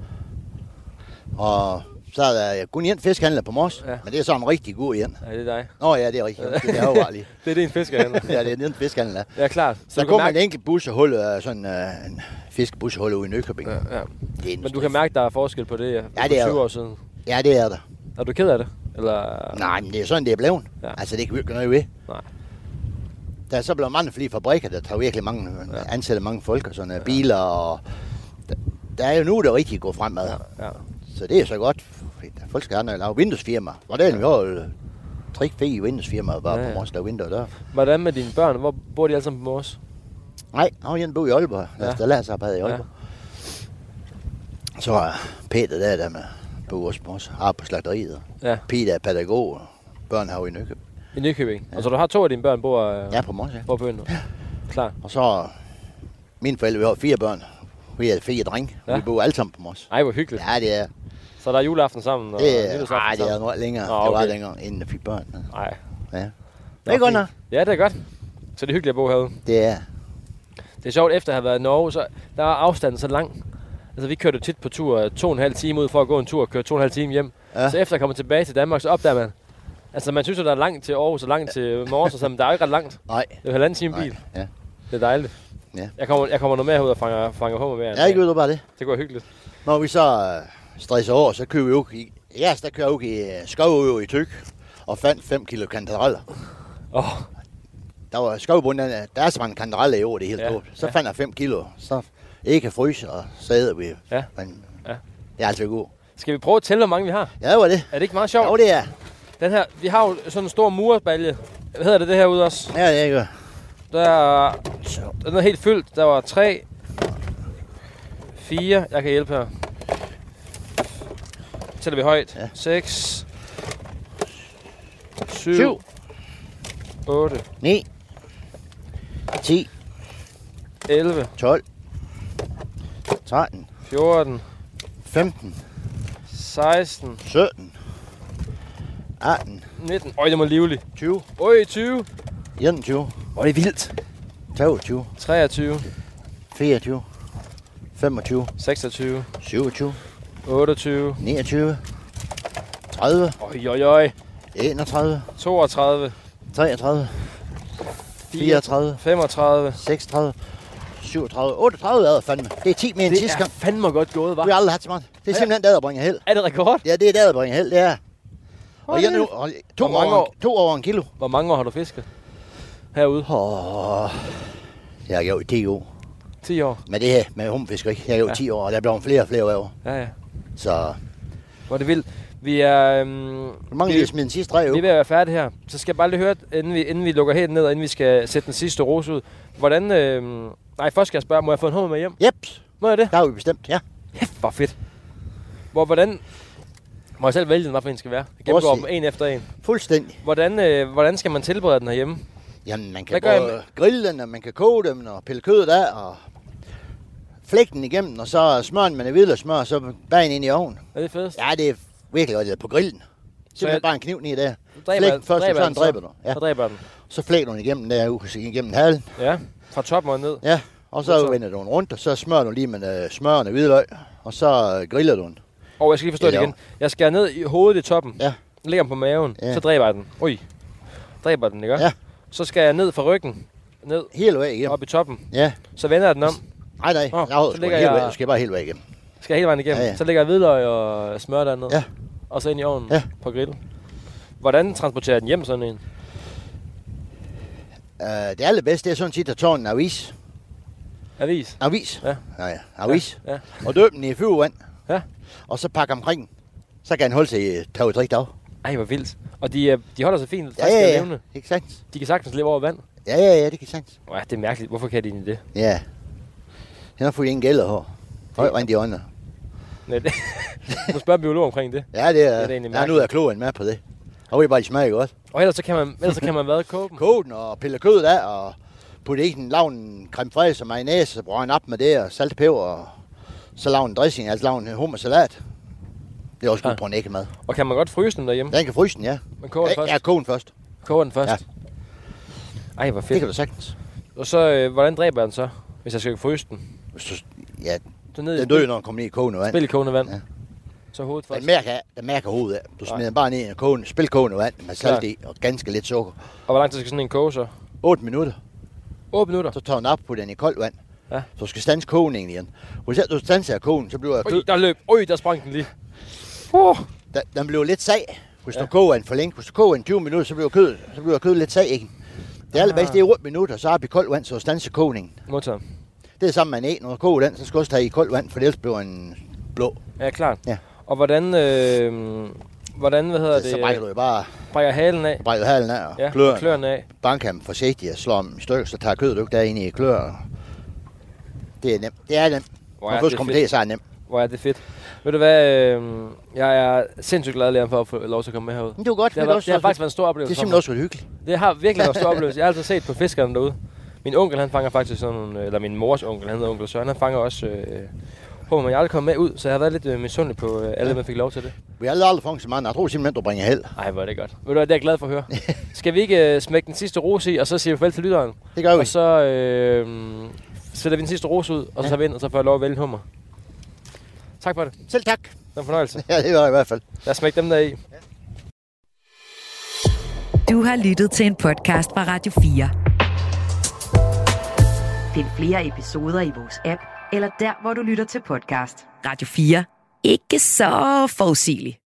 Og så er der kun en fiskhandler på Mos, Ja. men det er sådan en rigtig god en. Er det dig? Nå ja, det er rigtigt. Det er jo bare lige. Det er din fiskerhandler. Ja, det er en fiskhandler. Ja, klart. Så der du kan kommer en enkelt bussehold, øh, sådan øh, en fiskebussehold ude i Nykøbing. Ja, ja. Det er en Men du kan mærke, der er forskel på det, ja, Ja, det er for tyve der. år siden. Ja, det er der. Er du ked af det? Eller? Nej, men det er sådan, det er blevet. Ja. Ja. Altså, det kan vi ikke gøre noget ved. Nej. Der er så blevet mange flere fabrikker, der tager virkelig mange, Ja. ja. ansætter mange folk og sådan ja. biler. Og der, der er jo nu, der rigtig går fremad. Ja. Ja. Så det er så godt. Fordi folk skal have noget lave vinduesfirma. Hvordan vi har jo tre fire vinduesfirmaer bare Ja, ja, ja. på Mors, der er vinduer der. Hvordan med dine børn? Hvor bor de alle sammen på Mors? Nej, han har en bo i Aalborg. Ja. Ja. Der lader sig arbejde i Aalborg. Ja. Så er Peter der, der med på vores Mors, arbejder på slagteriet. Ja, Peter er pædagog og børnehave i Nykøbing. i Nykøbing. Ja. Og så du har to af dine børn bor, øh, Ja, på Mors, ja. bor på øen nu? Klar. Og så mine forældre, vi har fire børn. Vi er fire drenge. Ja. Ja. Vi bor alle sammen på Mors. Ej, hvor hyggeligt. Ja, det er. Så der er juleaften sammen? Og Det er, nytårsaften nej, det er sammen? noget længere. Nå, Det var okay. længere, inden jeg fik børn. Nej. Ja. Det Nå, er godt fint. nok. Ja, det er godt. Så det er hyggeligt at bo herude. Det er. Det er sjovt, efter at have været i Norge, så der er afstanden så lang. Altså, vi kørte tit på tur to og en halv time ud for at gå en tur og køre to og en halv time hjem. Ja. Så efter jeg kommer tilbage til Danmark, så opdager man, altså man synes jo, der er langt til Aarhus og langt til Mors, og så, men der er jo ikke ret langt. Nej. Det er jo halvanden time bil. Ja. Det er dejligt. Ja. Jeg kommer, jeg kommer noget mere ud og fanger, fanger hummer mere. Ja, ikke ud bare det. Det går hyggeligt. Når vi så uh, stresser over, så kører vi jo i... Ja, der kører jo i uh, skov i Tyk og fandt fem kilo kantareller. Åh. Oh. Der var skovbunden, der er så mange kantareller i år, det er helt Ja. godt. Så Ja. fandt jeg fem kilo, så ikke kan fryse, og så æder vi. Ja. Men Ja. det er altid god. Skal vi prøve at tælle, hvor mange vi har? Ja, det var det. Er det ikke meget sjovt? Jo, det er. Den her, vi har jo sådan en stor murbalje. Hvad hedder det, det her ude også? Ja, det er ikke. Der er, den er helt fyldt. Der var tre, fire. Jeg kan hjælpe her. Tæller vi højt. Ja. Seks, syv, Syv. otte, ni, ti, elleve, tolv, tretten, fjorten, femten, seksten, sytten, atten, nitten. Øj, det var livligt. tyve, Øj, tyve. enogtyve, Øj, det er vildt. toogtyve, treogtyve, fireogtyve, femogtyve, seksogtyve, syvogtyve, otteogtyve. niogtyve, tredive, Øj, øj, øj. enogtredive, toogtredive, treogtredive, fireogtredive, femogtredive. seksogtredive, syvogtredive, otteogtredive er fandme. Det er ti mere end Det sidste er gang. fandme godt gået, hva'? Vi har aldrig haft så meget. Det er simpelthen der, der bringer held. Er det rekord? Ja, det er der, der bringer held, det er. Og Hold jeg nu, vildt. og to, Hvor mange over, år? to over en kilo. Hvor mange år har du fisket herude? Åh, jeg har gjort i ti år. ti år. Med det her, med humfiskeri. Jeg har gjort Ja. ti år, og der er blevet flere og flere år. Ja, ja. Så Hvor er det vildt. Vi er... Øhm, nu mangler vi, lige at smide den sidste streg vi er ud. ved at være færdige her. Så skal jeg bare lige høre, inden vi, inden vi lukker helt ned, og inden vi skal sætte den sidste rose ud. Hvordan... Øhm, nej, først skal jeg spørge, må jeg få en hummer med hjem? Jeps, Må jeg det? der har vi bestemt, ja. Hæft, hvor fedt. Hvor, hvordan... Må jeg selv vælge den, hvad for en skal være? Jeg gennemgår Også- dem en efter en. Fuldstændig. Hvordan, øh, hvordan skal man tilberede den herhjemme? Jamen, man Hvad kan gør både grille den, og man kan koge dem, og pille kødet af, og flække den igennem, og så smører den med hvidløgssmør, og så bagen ind i ovnen. Er det fedest? Ja, det er virkelig godt, det er på grillen. Simpelthen jeg- bare en kniv ned der. Dræber, Flæk den først, og dræber så den den dræber du. Ja. Så dræber den. Så flækker du den igennem der, ud- igennem halen. Ja, fra toppen og ned. Ja, og så Godt så. vender du den rundt, og så smører du lige med øh, smøren og hvidløg, og så øh, griller du den. Og jeg skal lige forstå Ja, det igen. Jeg skærer ned i hovedet i toppen. Ja. Lægger den på maven. Ja. Så dræber jeg den. Ui. Dræber den, ikke? Ja. Så skal jeg ned fra ryggen. Ned. Hele vejen igennem. Op i toppen. Ja. Så vender jeg den om. Nej, nej. Nå, Nå, så så ligger helt jeg- vejen. Du skal bare hele vejen igennem. Skal jeg hele vejen igennem. Ja, ja. Så lægger jeg hvidløg og smør dernede. Ja. Og så ind i ovnen Ja. på grill. Hvordan transporterer jeg den hjem sådan en? Uh, det allerbedste, det er sådan set at tage en avis. Avis. Avis? Ja. Nej, ja. Avis. Ja. Og døbe den i flyvevand. Ja. Og så pakke omkring den. Så kan den holde sig i to tre dage. Ej, hvor vildt. Og de, øh, de holder sig fint. Ja, Faktisk ja, er ja. levende. Ikke sandt? De kan sagtens leve over vand. Ja, ja, ja, det kan sandt. Ja, det er mærkeligt. Hvorfor kan de egentlig det? Ja. Den har fået ingen gælder her. Høj rent i øjnene. Nej, det du spørger biolog omkring det. Ja, det er, Det er da egentlig jeg er nu er klog en med på det. Og det bare, de smager godt. Og ellers så kan man, ellers så kan man hvad? Koge dem? Koge den og pille kødet af og putte i den, lave en creme fraise og mayonnaise og brøde en op med det og salt og peber og så lave en dressing, altså lave en hummersalat. Det er også godt Ja. på en æggemad. Og kan man godt fryse dem derhjemme? Den kan fryse den, ja. Man koger den Ja, først? ja, koge den først. Koger den først? Ja. Ej, hvor Det fedt. kan du sagtens. Og så, øh, hvordan dræber jeg den så, hvis jeg skal fryse den? Så, ja, Så ned i den dør, når den kommer ned i kogende vand. spil i kogende vand. Ja. Så hovedet først. Den mærker, den mærker hovedet af. Du smider den bare ned i en kogende, spilkogende vand med salt i og ganske lidt sukker. Og hvor lang tid skal sådan en koge så? otte minutter. otte minutter. Så tager du den op på den i koldt vand. Ja. Så du skal standse kogningen igen. Hvis du standser kogen, så bliver Ui, kød, der løb. Ui, der sprang den lige. Uh. den, den bliver lidt sag. Hvis Ja. du koger en for længe, hvis du koger en tyve minutter, så bliver kød, så bliver kød lidt sag, ikke? Det er allerbedst, det er otte minutter, så op i koldt vand, så du standser kogningen. Modtaget. Det er sammen med en æg. Når du koger den, så skal du også tage i koldt vand, for ellers bliver en blå. Ja, klart. Ja. Og hvordan, øh, hvordan, hvad hedder det? Så brækker du jo bare brækker halen af. brækker halen af og Ja, kløren. kløerne af. Banker dem forsigtigt og slår dem i stykker, så tager kødet jo ikke derinde i klør. Det er nemt. Det er nemt. Hvor Når er først det kommer fedt. det, så er det nemt. Hvor er det fedt. Ved du hvad, øh, jeg er sindssygt glad, Leon, for at få lov til at komme med herud. Men det var godt. Det har, men været, det har faktisk været en stor det er oplevelse for simpelthen mig. også været hyggeligt. Det har virkelig været en stor oplevelse. Jeg har altid set på fiskerne derude. Min onkel, han fanger faktisk sådan nogle, eller min mors onkel, han hedder onkel Søren, han fanger også øh, hummer, men jeg er aldrig kommet med ud, så jeg har været lidt øh, misundelig på øh, alle, Ja. man fik lov til det. Vi har aldrig fanget så mange. Jeg tror simpelthen, du bringer held. Ej, hvor er det godt. Ved du hvad, det er jeg glad for at høre. Skal vi ikke øh, smække den sidste rose i, og så siger vi farvel til lytteren? Det gør vi. Og så øh, sætter vi den sidste rose ud, og så Ja. tager vi ind, og så får jeg lov at vælge en hummer. Tak for det. Selv tak. en fornøjelse. Ja, det var i hvert fald. Lad os smække dem der i. Du har lyttet til en podcast fra Radio fire. Find flere episoder i vores app, eller der, hvor du lytter til podcast. Radio fire. Ikke så forudsigeligt.